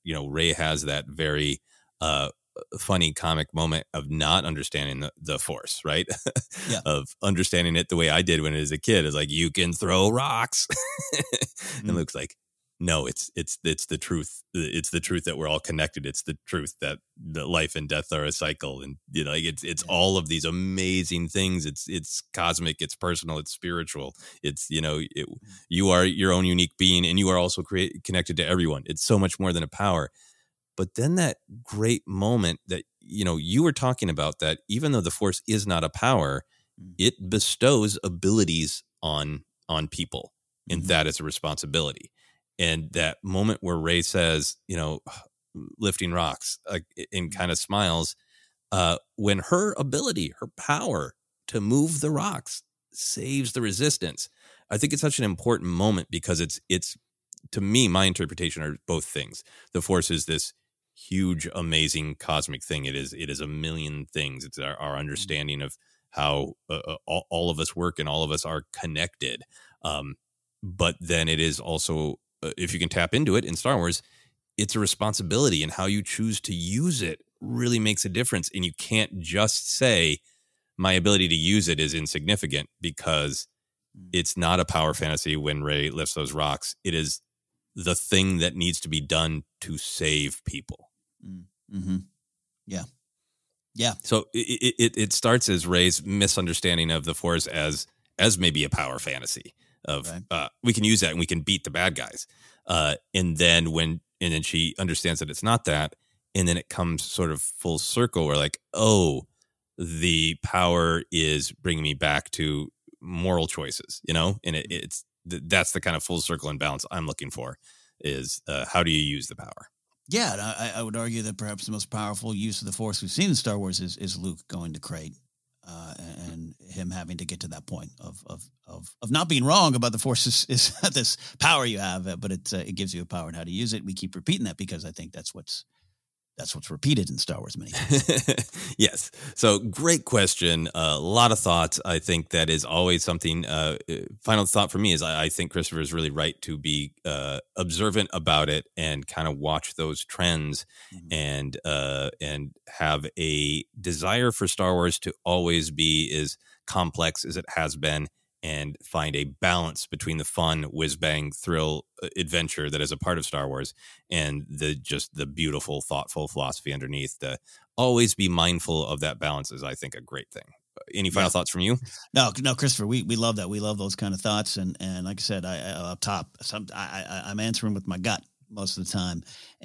you know, Rey has that very uh, funny comic moment of not understanding the, the Force, right? Yeah. Of understanding it the way I did when I was a kid. It's like, you can throw rocks. Mm-hmm. And Luke's like, no, it's it's it's the truth. It's the truth that we're all connected. It's the truth that the life and death are a cycle, and you know, like it's it's yeah. all of these amazing things. It's it's cosmic. It's personal. It's spiritual. It's you know, it, you are your own unique being, and you are also create, connected to everyone. It's so much more than a power. But then that great moment that you know you were talking about, that even though the Force is not a power, mm-hmm. it bestows abilities on on people, and mm-hmm. that is a responsibility. And that moment where Rey says, you know, lifting rocks, uh, and kind of smiles, uh, when her ability, her power to move the rocks saves the Resistance. I think it's such an important moment because it's, it's to me, my interpretation are both things. The Force is this huge, amazing cosmic thing. It is, it is a million things. It's our, our understanding of how uh, all, all of us work and all of us are connected. Um, but then it is also, if you can tap into it in Star Wars, it's a responsibility, and how you choose to use it really makes a difference. And you can't just say my ability to use it is insignificant, because it's not a power fantasy when Rey lifts those rocks. It is the thing that needs to be done to save people. Mm-hmm. Yeah. Yeah. So it, it, it starts as Rey's misunderstanding of the Force as, as maybe a power fantasy. Of right. uh, we can use that and we can beat the bad guys, uh, and then when and then she understands that it's not that, and then it comes sort of full circle. Where like, oh, the power is bringing me back to moral choices, you know, and it, it's that's the kind of full circle and balance I'm looking for. Is uh, how do you use the power? Yeah, and I, I would argue that perhaps the most powerful use of the Force we've seen in Star Wars is is Luke going to Crait. Uh, and him having to get to that point of of of of not being wrong about the Force is, is this power you have, but it uh, it gives you a power and how to use it. We keep repeating that because I think that's what's that's what's repeated in Star Wars many times. Yes. So great question. Uh, a lot of thoughts. I think that is always something. Uh, final thought for me is I, I think Christopher is really right to be uh, observant about it and kind of watch those trends, mm-hmm. and uh, and have a desire for Star Wars to always be as complex as it has been, and find a balance between the fun, whiz-bang, thrill, uh, adventure that is a part of Star Wars, and the just the beautiful, thoughtful philosophy underneath. To always be mindful of that balance is, I think, a great thing. Any final yeah. thoughts from you? No, no, Christopher, we, we love that. We love those kind of thoughts, and and like I said, I, I up top, some, I, I I'm answering with my gut most of the time,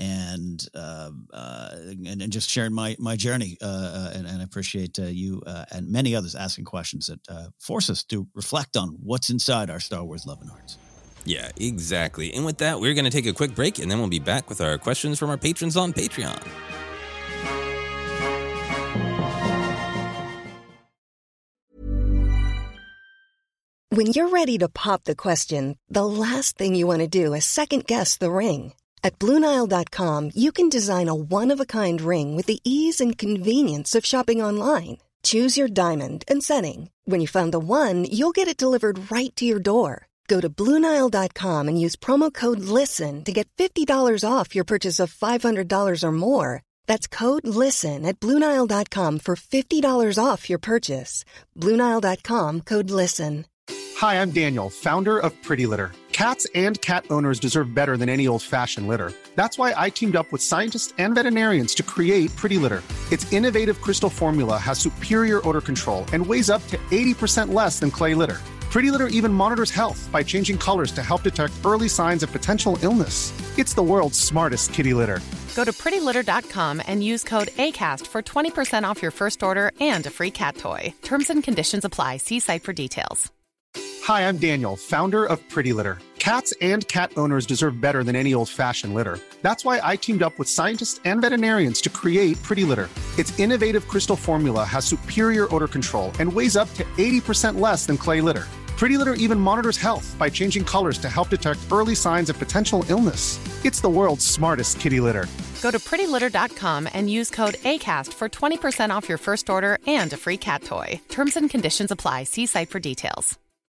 and uh, uh, and, and just sharing my my journey, uh, and, and I appreciate uh, you uh, and many others asking questions that uh, force us to reflect on what's inside our Star Wars loving hearts. Yeah, exactly. And with that, we're going to take a quick break, and then we'll be back with our questions from our patrons on Patreon. When you're ready to pop the question, the last thing you want to do is second-guess the ring. At Blue Nile dot com, you can design a one-of-a-kind ring with the ease and convenience of shopping online. Choose your diamond and setting. When you find the one, you'll get it delivered right to your door. Go to Blue Nile dot com and use promo code LISTEN to get fifty dollars off your purchase of five hundred dollars or more. That's code LISTEN at Blue Nile dot com for fifty dollars off your purchase. Blue Nile dot com, code LISTEN. Hi, I'm Daniel, founder of Pretty Litter. Cats and cat owners deserve better than any old-fashioned litter. That's why I teamed up with scientists and veterinarians to create Pretty Litter. Its innovative crystal formula has superior odor control and weighs up to eighty percent less than clay litter. Pretty Litter even monitors health by changing colors to help detect early signs of potential illness. It's the world's smartest kitty litter. Go to pretty litter dot com and use code ACAST for twenty percent off your first order and a free cat toy. Terms and conditions apply. See site for details. Hi, I'm Daniel, founder of Pretty Litter. Cats and cat owners deserve better than any old-fashioned litter. That's why I teamed up with scientists and veterinarians to create Pretty Litter. Its innovative crystal formula has superior odor control and weighs up to eighty percent less than clay litter. Pretty Litter even monitors health by changing colors to help detect early signs of potential illness. It's the world's smartest kitty litter. Go to pretty litter dot com and use code ACAST for twenty percent off your first order and a free cat toy. Terms and conditions apply. See site for details.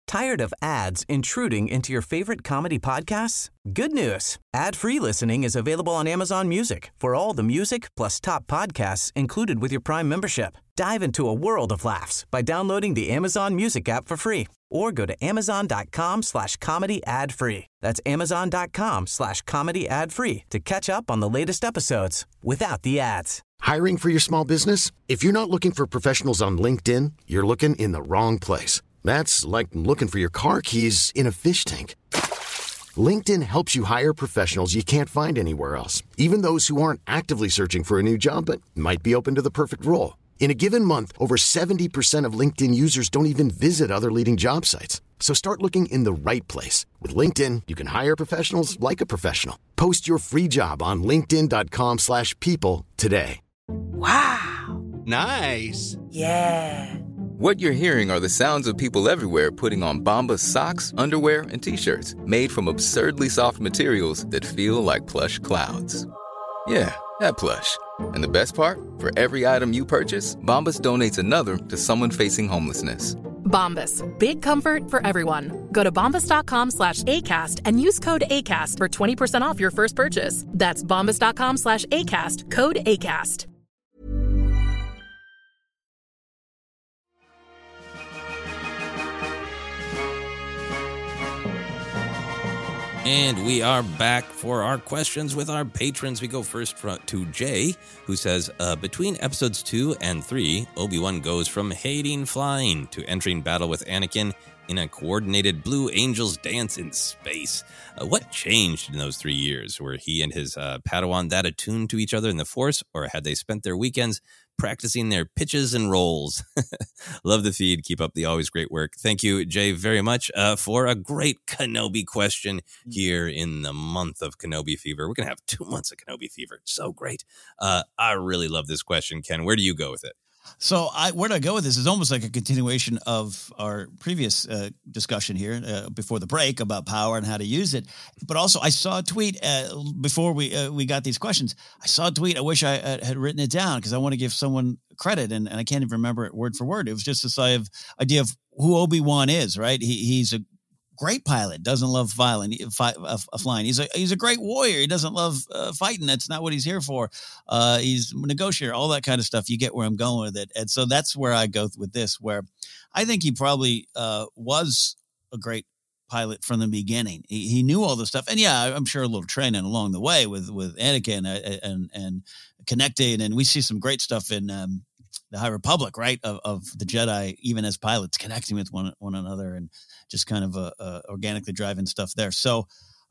Tired of ads intruding into your favorite comedy podcasts? Good news. Ad-free listening is available on Amazon Music for all the music plus top podcasts included with your Prime membership. Dive into a world of laughs by downloading the Amazon Music app for free or go to amazon.com slash comedy ad free. That's amazon.com slash comedy ad free to catch up on the latest episodes without the ads. Hiring for your small business? If you're not looking for professionals on LinkedIn, you're looking in the wrong place. That's like looking for your car keys in a fish tank. LinkedIn helps you hire professionals you can't find anywhere else, even those who aren't actively searching for a new job but might be open to the perfect role. In a given month, over seventy percent of LinkedIn users don't even visit other leading job sites. So start looking in the right place. With LinkedIn, you can hire professionals like a professional. Post your free job on linkedin.com slash people today. Wow. Nice. Yeah. What you're hearing are the sounds of people everywhere putting on Bombas socks, underwear, and T-shirts made from absurdly soft materials that feel like plush clouds. Yeah, that plush. And the best part? For every item you purchase, Bombas donates another to someone facing homelessness. Bombas. Big comfort for everyone. Go to bombas.com slash ACAST and use code ACAST for twenty percent off your first purchase. That's bombas.com slash ACAST. Code ACAST. And we are back for our questions with our patrons. We go first to Jay, who says, uh, between episodes two and three, Obi-Wan goes from hating flying to entering battle with Anakin in a coordinated Blue Angels dance in space. Uh, what changed in those three years? Were he and his uh, Padawan that attuned to each other in the Force, or had they spent their weekends practicing their pitches and rolls? Love the feed. Keep up the always great work. Thank you, Jay, very much uh, for a great Kenobi question here in the month of Kenobi Fever. We're going to have two months of Kenobi Fever. So great. Uh, I really love this question, Ken. Where do you go with it? So I, where do I go with this is almost like a continuation of our previous uh, discussion here uh, before the break about power and how to use it. But also I saw a tweet uh, before we uh, we got these questions. I saw a tweet. I wish I uh, had written it down because I want to give someone credit, and, and I can't even remember it word for word. It was just this idea of who Obi-Wan is, right? He, he's a great pilot, doesn't love flying. Fi- uh, flying. He's a he's a great warrior. He doesn't love uh, fighting. That's not what he's here for. Uh, he's a negotiator, all that kind of stuff. You get where I'm going with it. And so that's where I go with this, where I think he probably uh, was a great pilot from the beginning. He, he knew all this stuff. And yeah, I'm sure a little training along the way with, with Anakin and, and, and connecting. And we see some great stuff in um, the High Republic, right? Of, of the Jedi, even as pilots, connecting with one, one another and just kind of uh, uh, organically driving stuff there. So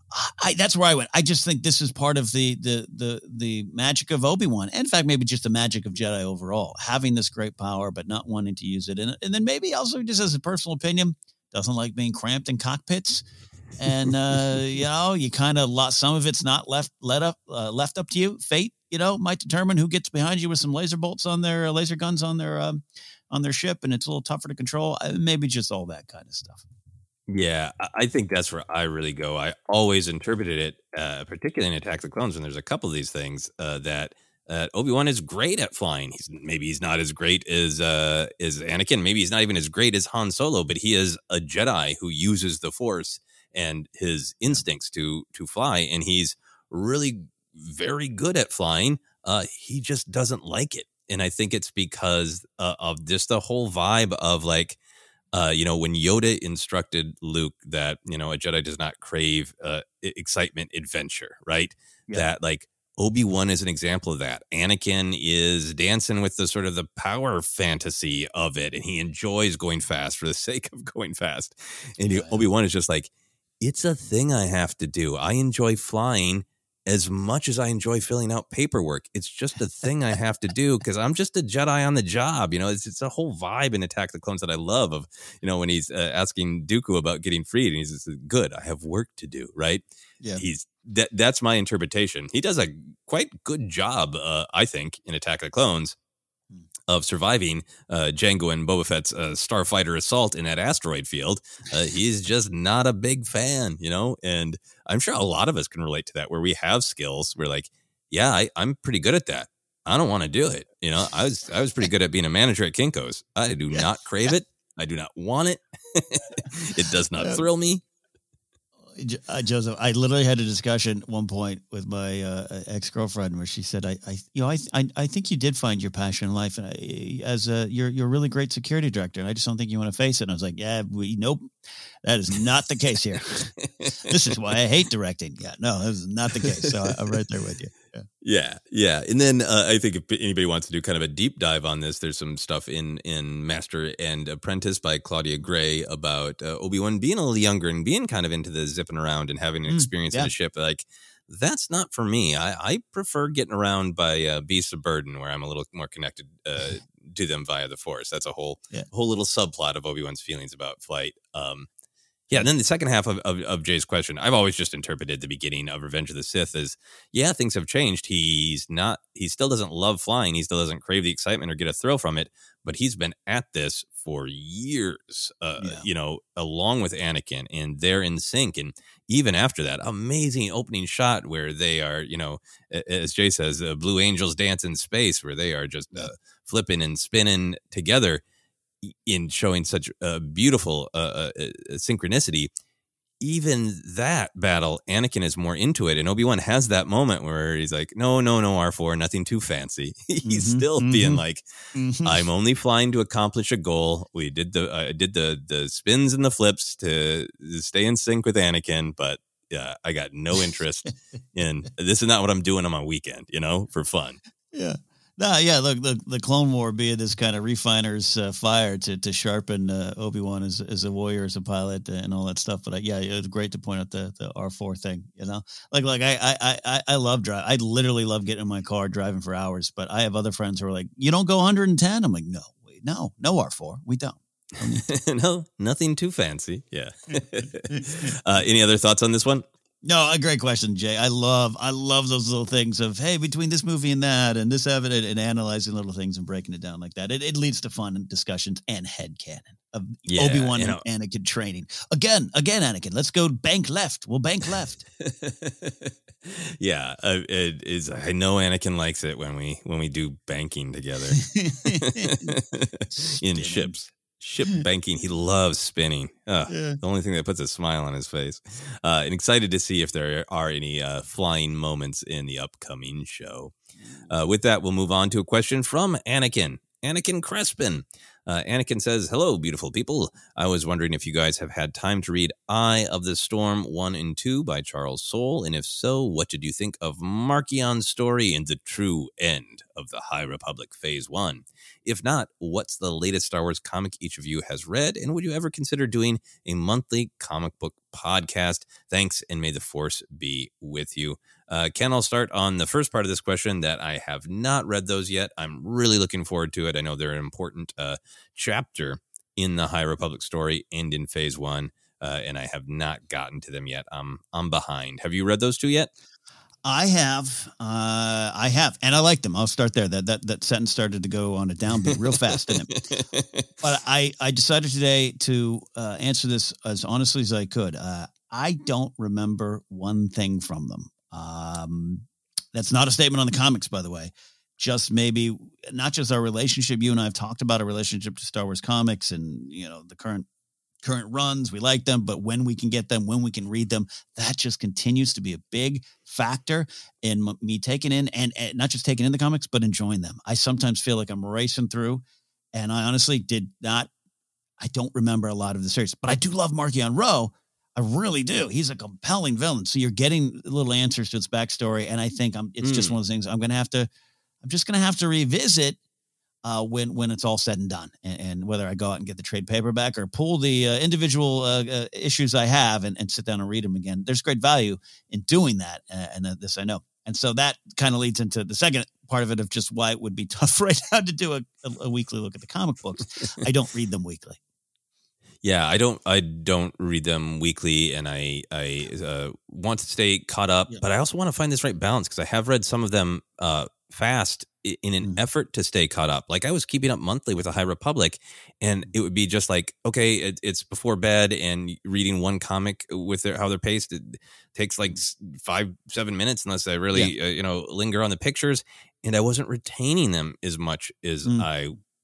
I, that's where I went. I just think this is part of the the the the magic of Obi-Wan. And in fact, maybe just the magic of Jedi overall, having this great power, but not wanting to use it. And, and then maybe also just as a personal opinion, doesn't like being cramped in cockpits. And, uh, you know, you kind of lost some of it's not left, let up, uh, left up to you. Fate, you know, might determine who gets behind you with some laser bolts on their uh, laser guns on their, um, on their ship. And it's a little tougher to control. Uh, maybe just all that kind of stuff. Yeah, I think that's where I really go. I always interpreted it, uh, particularly in Attack of the Clones, and there's a couple of these things uh, that uh, Obi-Wan is great at flying. He's maybe he's not as great as uh, as Anakin. Maybe he's not even as great as Han Solo, but he is a Jedi who uses the Force and his instincts to to fly, and he's really very good at flying. Uh, he just doesn't like it, and I think it's because uh, of just the whole vibe of like. Uh, you know, when Yoda instructed Luke that, you know, a Jedi does not crave uh, excitement, adventure, right? Yeah. That like Obi-Wan is an example of that. Anakin is dancing with the sort of the power fantasy of it. And he enjoys going fast for the sake of going fast. And yeah. Obi-Wan is just like, it's a thing I have to do. I enjoy flying as much as I enjoy filling out paperwork. It's just a thing I have to do because I'm just a Jedi on the job. You know, it's it's a whole vibe in Attack of the Clones that I love of, you know, when he's uh, asking Dooku about getting freed and he's just, good, I have work to do, right? Yeah. He's that that's my interpretation. He does a quite good job, uh, I think, in Attack of the Clones of surviving uh, Jango and Boba Fett's uh, starfighter assault in that asteroid field. Uh, he's just not a big fan, you know, and I'm sure a lot of us can relate to that where we have skills. We're like, yeah, I, I'm pretty good at that. I don't want to do it. You know, I was I was pretty good at being a manager at Kinko's. I do yeah. not crave it. I do not want it. It does not thrill me. Uh, Joseph, I literally had a discussion at one point with my uh, ex-girlfriend where she said, I, I you know, I, I I think you did find your passion in life, and I, as a, you're, you're a really great security director, and I just don't think you want to face it. And I was like, yeah, we, nope, that is not the case here. This is why I hate directing. Yeah, no, this is not the case. So I, I'm right there with you. Yeah. Yeah, yeah. And then uh, I think if anybody wants to do kind of a deep dive on this, there's some stuff in, in Master and Apprentice by Claudia Gray about uh, Obi-Wan being a little younger and being kind of into the zipping around and having an experience mm, yeah. in a ship. Like, that's not for me. I, I prefer getting around by uh, beasts of burden, where I'm a little more connected uh, to them via the Force. That's a whole yeah. whole little subplot of Obi-Wan's feelings about flight. Um Yeah, and then the second half of, of, of Jay's question, I've always just interpreted the beginning of Revenge of the Sith as, yeah, things have changed. He's not, he still doesn't love flying. He still doesn't crave the excitement or get a thrill from it, but he's been at this for years, uh, yeah. you know, along with Anakin, and they're in sync. And even after that amazing opening shot where they are, you know, as Jay says, uh, Blue Angels dance in space, where they are just uh, flipping and spinning together, in showing such a beautiful uh, uh, synchronicity. Even that battle, Anakin is more into it, and Obi-Wan has that moment where he's like, no, no, no, R four, nothing too fancy. He's mm-hmm, still mm-hmm. being like, mm-hmm. I'm only flying to accomplish a goal. We did the uh, did the the spins and the flips to stay in sync with Anakin, but yeah, I got no interest in, this is not what I'm doing on my weekend, you know, for fun. Yeah. No, yeah, look, the the Clone War being this kind of refiner's uh, fire to to sharpen uh, Obi-Wan as as a warrior, as a pilot, and all that stuff. But uh, yeah, it was great to point out the the R four thing. You know, like like I I I I love drive. I literally love getting in my car driving for hours. But I have other friends who are like, you don't go one hundred ten. I'm like, no, wait, no, no R four, we don't. No, nothing too fancy. Yeah. uh, any other thoughts on this one? No, a great question, Jay. I love, I love those little things of, hey, between this movie and that, and this evidence, and analyzing little things and breaking it down like that. It, it leads to fun discussions and headcanon of yeah, Obi-Wan you know. and Anakin training. Again, again, Anakin, let's go bank left. We'll bank left. Yeah, uh, it is. I know Anakin likes it when we when we do banking together in ships. Ship banking. He loves spinning. Oh, yeah. The only thing that puts a smile on his face. Uh, and excited to see if there are any uh, flying moments in the upcoming show. Uh, with that, we'll move on to a question from Anakin. Anakin Crespin. Uh, Anakin says, hello, beautiful people. I was wondering if you guys have had time to read Eye of the Storm one and two by Charles Soule, and if so, what did you think of Marchion's story and the true end of the High Republic Phase one? If not, what's the latest Star Wars comic each of you has read, and would you ever consider doing a monthly comic book podcast? Thanks, and may the Force be with you. Uh, Ken, I'll start on the first part of this question that I have not read those yet. I'm really looking forward to it. I know they're an important uh, chapter in the High Republic story and in Phase one, uh, and I have not gotten to them yet. I'm, I'm behind. Have you read those two yet? I have, uh, I have, and I like them. I'll start there. That that that sentence started to go on a downbeat real fast, didn't it? But I, I decided today to uh, answer this as honestly as I could. Uh, I don't remember one thing from them. Um, that's not a statement on the comics, by the way. Just maybe not just our relationship. You and I have talked about our relationship to Star Wars comics, and you know the current. current runs, we like them, but when we can get them, when we can read them, that just continues to be a big factor in m- me taking in and, and not just taking in the comics, but enjoying them. I sometimes feel like I'm racing through, and I honestly did not, I don't remember a lot of the series, but I do love Marchion Ro. I really do. He's a compelling villain. So you're getting little answers to its backstory. And I think I'm, it's mm. just one of those things I'm going to have to, I'm just going to have to revisit Uh, when when it's all said and done, and, and whether I go out and get the trade paperback or pull the uh, individual uh, uh, issues I have and, and sit down and read them again, there's great value in doing that, uh, and uh, this I know. And so that kind of leads into the second part of it of just why it would be tough right now to do a, a, a weekly look at the comic books. I don't read them weekly. Yeah, I don't. I don't read them weekly, and I I uh, want to stay caught up, yeah. but I also want to find this right balance because I have read some of them uh, fast in an mm. effort to stay caught up. Like I was keeping up monthly with the High Republic, and it would be just like, okay, it, it's before bed, and reading one comic with their, how they're paced, it takes like five, seven minutes unless I really, yeah. uh, you know, linger on the pictures, and I wasn't retaining them as much as mm. I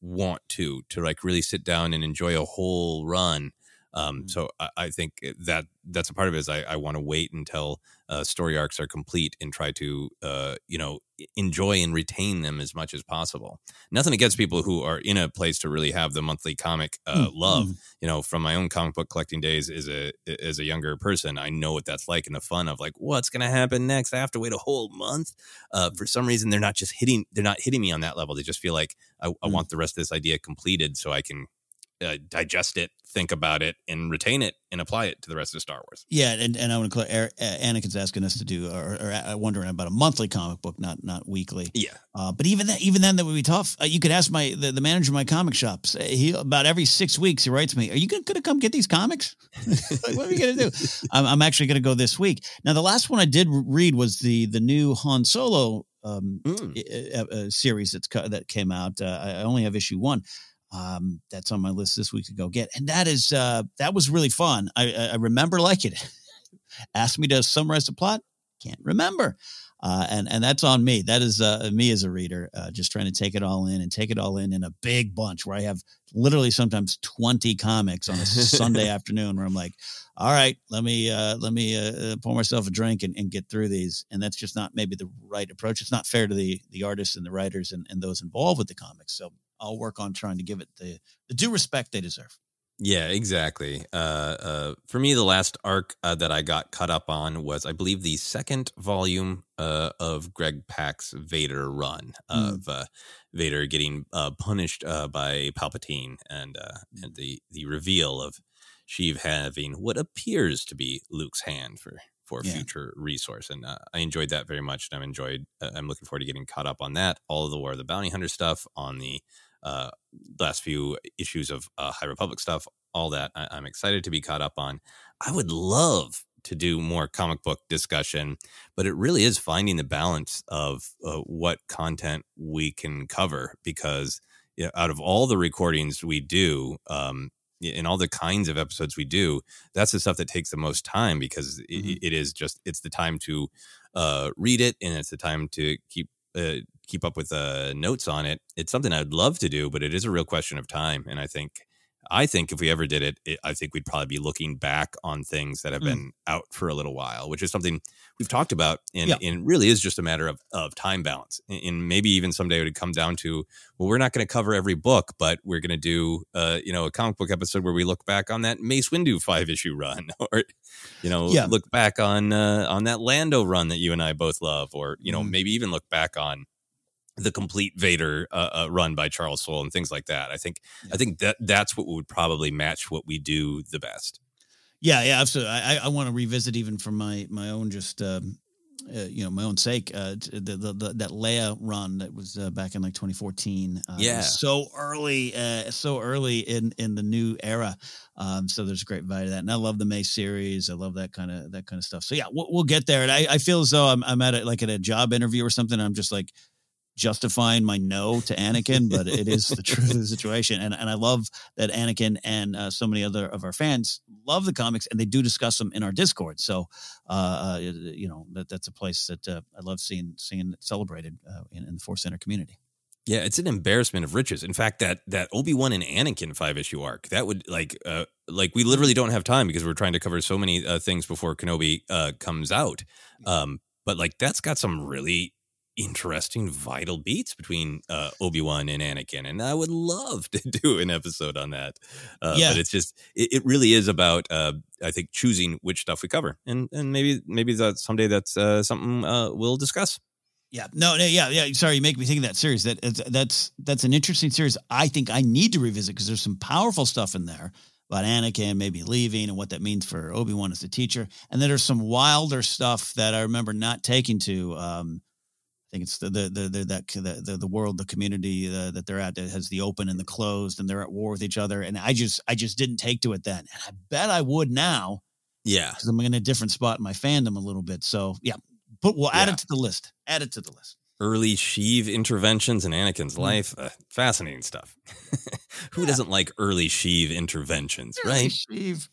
want to to like really sit down and enjoy a whole run. Um, so I, I think that that's a part of it is I, I want to wait until uh, story arcs are complete and try to, uh, you know, enjoy and retain them as much as possible. Nothing against people who are in a place to really have the monthly comic uh, mm-hmm. love. You know, from my own comic book collecting days as a as a younger person, I know what that's like and the fun of like, what's going to happen next? I have to wait a whole month. Uh, for some reason, they're not just hitting, they're not hitting me on that level. They just feel like I, mm-hmm. I want the rest of this idea completed so I can Uh, digest it, think about it, and retain it, and apply it to the rest of Star Wars. Yeah, and, and I want to clear. Anakin's asking us to do, or, or wondering about a monthly comic book, not not weekly. Yeah, uh, but even that, even then, that would be tough. Uh, you could ask my the, the manager of my comic shops. He about every six weeks he writes me, "Are you going to come get these comics? Like, what are we going to do?" I'm, I'm actually going to go this week. Now, the last one I did read was the the new Han Solo um, mm. uh, uh, series that's that came out. Uh, I only have issue one. Um, that's on my list this week to go get. And that is, uh, that was really fun. I, I remember liking it. Asked me to summarize the plot. Can't remember. Uh, and, and that's on me. That is, uh, me as a reader, uh, just trying to take it all in and take it all in in a big bunch where I have literally sometimes twenty comics on a Sunday afternoon where I'm like, all right, let me, uh, let me, uh, pour myself a drink and, and get through these. And that's just not maybe the right approach. It's not fair to the, the artists and the writers and, and those involved with the comics. So I'll work on trying to give it the, the due respect they deserve. Yeah, exactly. Uh, uh, for me, the last arc uh, that I got caught up on was, I believe, the second volume uh, of Greg Pak's Vader run of mm. uh, Vader getting uh, punished uh, by Palpatine and uh, mm. and the, the reveal of Sheev having what appears to be Luke's hand for for yeah. future resource. And uh, I enjoyed that very much. And I'm enjoyed, uh, I'm looking forward to getting caught up on that. All of the War of the Bounty Hunter stuff, on the uh, last few issues of uh, High Republic stuff, all that I- I'm excited to be caught up on. I would love to do more comic book discussion, but it really is finding the balance of uh, what content we can cover, because you know, out of all the recordings we do, um, in all the kinds of episodes we do, that's the stuff that takes the most time, because mm-hmm. it, it is just, it's the time to uh, read it, and it's the time to keep uh, keep up with uh, notes on it. It's something I'd love to do, but it is a real question of time. And I think, I think if we ever did it, it I think we'd probably be looking back on things that have mm. been out for a little while, which is something we've talked about. And, yeah. and really is just a matter of, of time balance. And, and maybe even someday it would come down to, well, we're not going to cover every book, but we're going to do, uh, you know, a comic book episode where we look back on that Mace Windu five issue run, or, you know, yeah. look back on, uh, on that Lando run that you and I both love, or, you know, mm. maybe even look back on the complete Vader uh, uh, run by Charles Soule and things like that. I think, yeah. I think that that's what would probably match what we do the best. Yeah, yeah, absolutely. I, I want to revisit, even for my my own just um, uh, you know my own sake, uh, the, the, the that Leia run that was uh, back in like twenty fourteen. Uh, yeah, so early, uh, so early in in the new era. Um, so there's a great value to that, and I love the Mace series. I love that kind of that kind of stuff. So yeah, we'll, we'll get there. And I, I feel as though I'm I'm at a, like at a job interview or something. I'm just like justifying my no to Anakin, but it is the truth of the situation. And and I love that Anakin and uh, so many other of our fans love the comics, and they do discuss them in our Discord. So, uh, uh, you know, that that's a place that uh, I love seeing seeing it celebrated uh, in, in the Force Center community. Yeah, it's an embarrassment of riches. In fact, that that Obi-Wan and Anakin five issue arc, that would like uh, like we literally don't have time because we're trying to cover so many uh, things before Kenobi uh, comes out. Um, but like that's got some really interesting, vital beats between uh, Obi-Wan and Anakin, and I would love to do an episode on that. Uh, yeah. But it's just, it, it really is about, uh, I think, choosing which stuff we cover, and and maybe maybe that someday that's uh, something uh, we'll discuss. Yeah, no, no, yeah, yeah. Sorry, you make me think of that series. That that's that's an interesting series. I think I need to revisit, because there's some powerful stuff in there about Anakin maybe leaving and what that means for Obi-Wan as a teacher, and then there's some wilder stuff that I remember not taking to. Um, I think it's the the the, the that the, the the world, the community uh, that they're at, that has the open and the closed, and they're at war with each other. And I just I just didn't take to it then, and I bet I would now. Yeah, because I'm in a different spot in my fandom a little bit. So yeah, but we'll add yeah. it to the list. Add it to the list. Early Sheev interventions in Anakin's life, uh, fascinating stuff. Who yeah. doesn't like early Sheev interventions, early right? Sheev.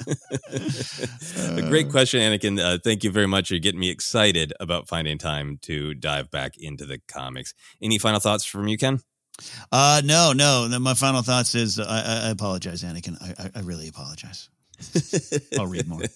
A great question, Anakin. Uh, thank you very much. You're getting me excited about finding time to dive back into the comics. Any final thoughts from you, Ken? Uh, no, no. My final thoughts is I, I apologize, Anakin. I, I, I really apologize. I'll read more.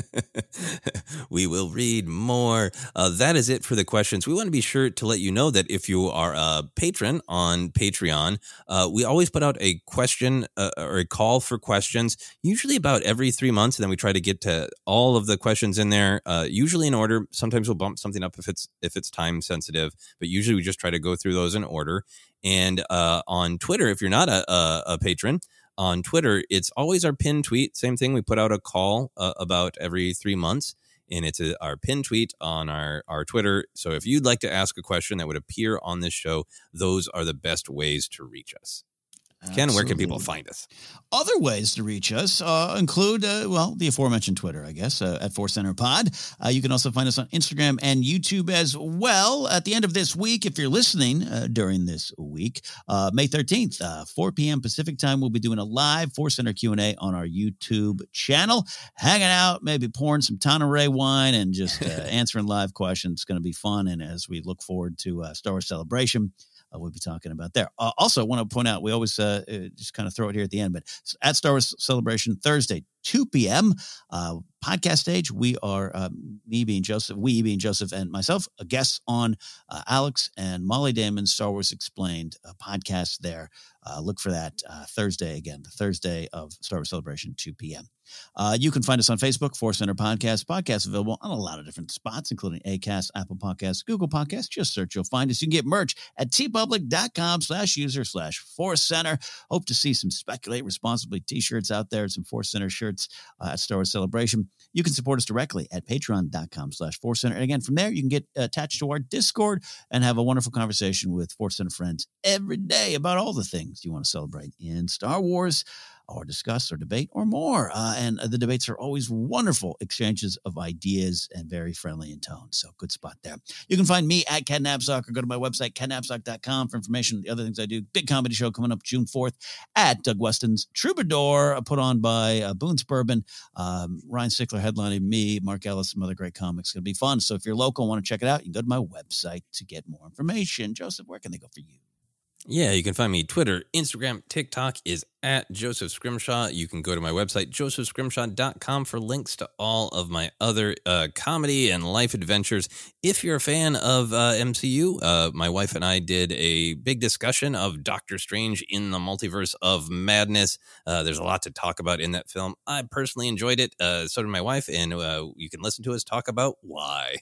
We will read more. Uh, that is it for the questions. We want to be sure to let you know that if you are a patron on Patreon, uh, we always put out a question uh, or a call for questions, usually about every three months. And then we try to get to all of the questions in there, uh, usually in order. Sometimes we'll bump something up if it's if it's time sensitive, but usually we just try to go through those in order. And uh, on Twitter, if you're not a, a, a patron, on Twitter, it's always our pinned tweet. Same thing. We put out a call uh, about every three months, and it's a, our pinned tweet on our, our Twitter. So if you'd like to ask a question that would appear on this show, those are the best ways to reach us. Ken, Absolutely. Where can people find us? Other ways to reach us uh, include, uh, well, the aforementioned Twitter, I guess, uh, at Force Center Pod. Uh, you can also find us on Instagram and YouTube as well. At the end of this week, if you're listening uh, during this week, uh, May thirteenth, uh, four p.m. Pacific time, we'll be doing a live Force Center Q and A on our YouTube channel, hanging out, maybe pouring some Tanqueray wine and just uh, answering live questions. It's going to be fun. And as we look forward to uh, Star Wars Celebration, Uh, we'll be talking about there. Uh, also, I want to point out, we always uh, just kind of throw it here at the end, but at Star Wars Celebration Thursday, two p.m., uh, podcast stage, we are, uh, me being Joseph, we being Joseph and myself, a guest on uh, Alex and Molly Damon's Star Wars Explained uh, podcast there. Uh, look for that uh, Thursday, again, the Thursday of Star Wars Celebration, two p.m. Uh, you can find us on Facebook, Force Center Podcast. Podcasts available on a lot of different spots, including Acast, Apple Podcasts, Google Podcasts. Just search, you'll find us. You can get merch at tpublic.com slash user slash Force Center. Hope to see some Speculate Responsibly t-shirts out there, some Force Center shirts uh, at Star Wars Celebration. You can support us directly at patreon.com slash Force Center. And again, from there, you can get attached to our Discord and have a wonderful conversation with Force Center friends every day about all the things you want to celebrate in Star Wars, or discuss or debate or more. Uh, and uh, the debates are always wonderful exchanges of ideas and very friendly in tone. So good spot there. You can find me at Ken Napzok, or go to my website, ken napzok dot com, for information on the other things I do. Big comedy show coming up June fourth at Doug Weston's Troubadour, put on by uh, Boone's Bourbon. Um, Ryan Sickler headlining, me, Mark Ellis, some other great comics. It's going to be fun. So if you're local and want to check it out, you can go to my website to get more information. Joseph, where can they go for you? Yeah, you can find me Twitter, Instagram, TikTok is at Joseph Scrimshaw. You can go to my website, joseph scrimshaw dot com, for links to all of my other uh, comedy and life adventures. If you're a fan of uh, M C U, uh, my wife and I did a big discussion of Doctor Strange in the Multiverse of Madness. Uh, there's a lot to talk about in that film. I personally enjoyed it. Uh, so did my wife, and uh, you can listen to us talk about why.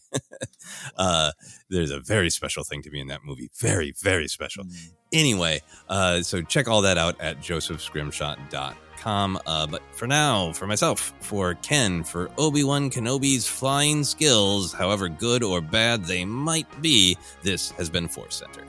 uh, there's a very special thing to me in that movie. Very, very special. Mm. Anyway, uh, so check all that out at joseph scrimshaw dot com. Uh, but for now, for myself, for Ken, for Obi-Wan Kenobi's flying skills, however good or bad they might be, this has been Force Center.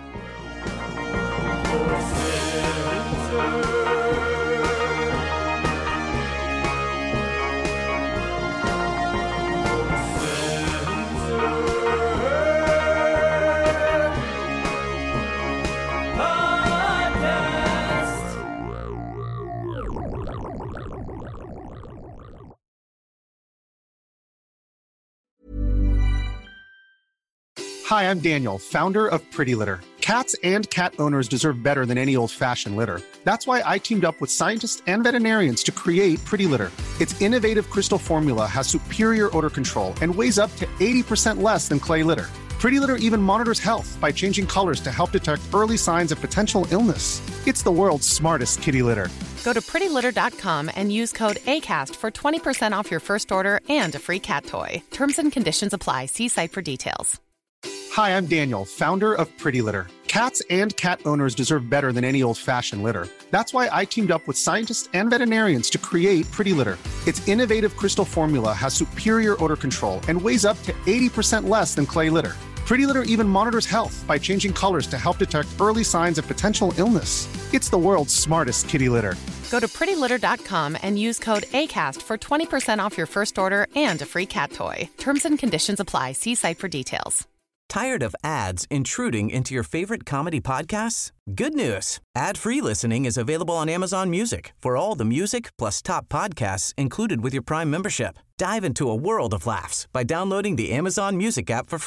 Hi, I'm Daniel, founder of Pretty Litter. Cats and cat owners deserve better than any old-fashioned litter. That's why I teamed up with scientists and veterinarians to create Pretty Litter. Its innovative crystal formula has superior odor control and weighs up to eighty percent less than clay litter. Pretty Litter even monitors health by changing colors to help detect early signs of potential illness. It's the world's smartest kitty litter. Go to pretty litter dot com and use code ACAST for twenty percent off your first order and a free cat toy. Terms and conditions apply. See site for details. Hi, I'm Daniel, founder of Pretty Litter. Cats and cat owners deserve better than any old-fashioned litter. That's why I teamed up with scientists and veterinarians to create Pretty Litter. Its innovative crystal formula has superior odor control and weighs up to eighty percent less than clay litter. Pretty Litter even monitors health by changing colors to help detect early signs of potential illness. It's the world's smartest kitty litter. Go to pretty litter dot com and use code ACAST for twenty percent off your first order and a free cat toy. Terms and conditions apply. See site for details. Tired of ads intruding into your favorite comedy podcasts? Good news. Ad-free listening is available on Amazon Music for all the music plus top podcasts included with your Prime membership. Dive into a world of laughs by downloading the Amazon Music app for free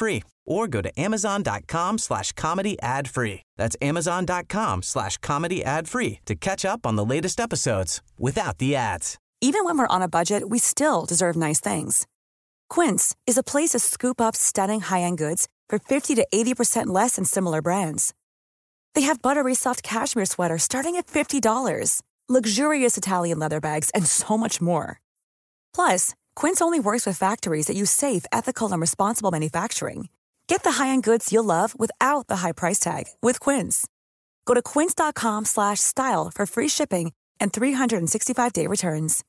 or go to amazon.com slash comedy ad free. That's amazon.com slash comedy ad free to catch up on the latest episodes without the ads. Even when we're on a budget, we still deserve nice things. Quince is a place to scoop up stunning high-end goods for fifty to eighty percent less than similar brands. They have buttery soft cashmere sweaters starting at fifty dollars, luxurious Italian leather bags, and so much more. Plus, Quince only works with factories that use safe, ethical, and responsible manufacturing. Get the high-end goods you'll love without the high price tag with Quince. Go to quince.com slash style for free shipping and three sixty-five day returns.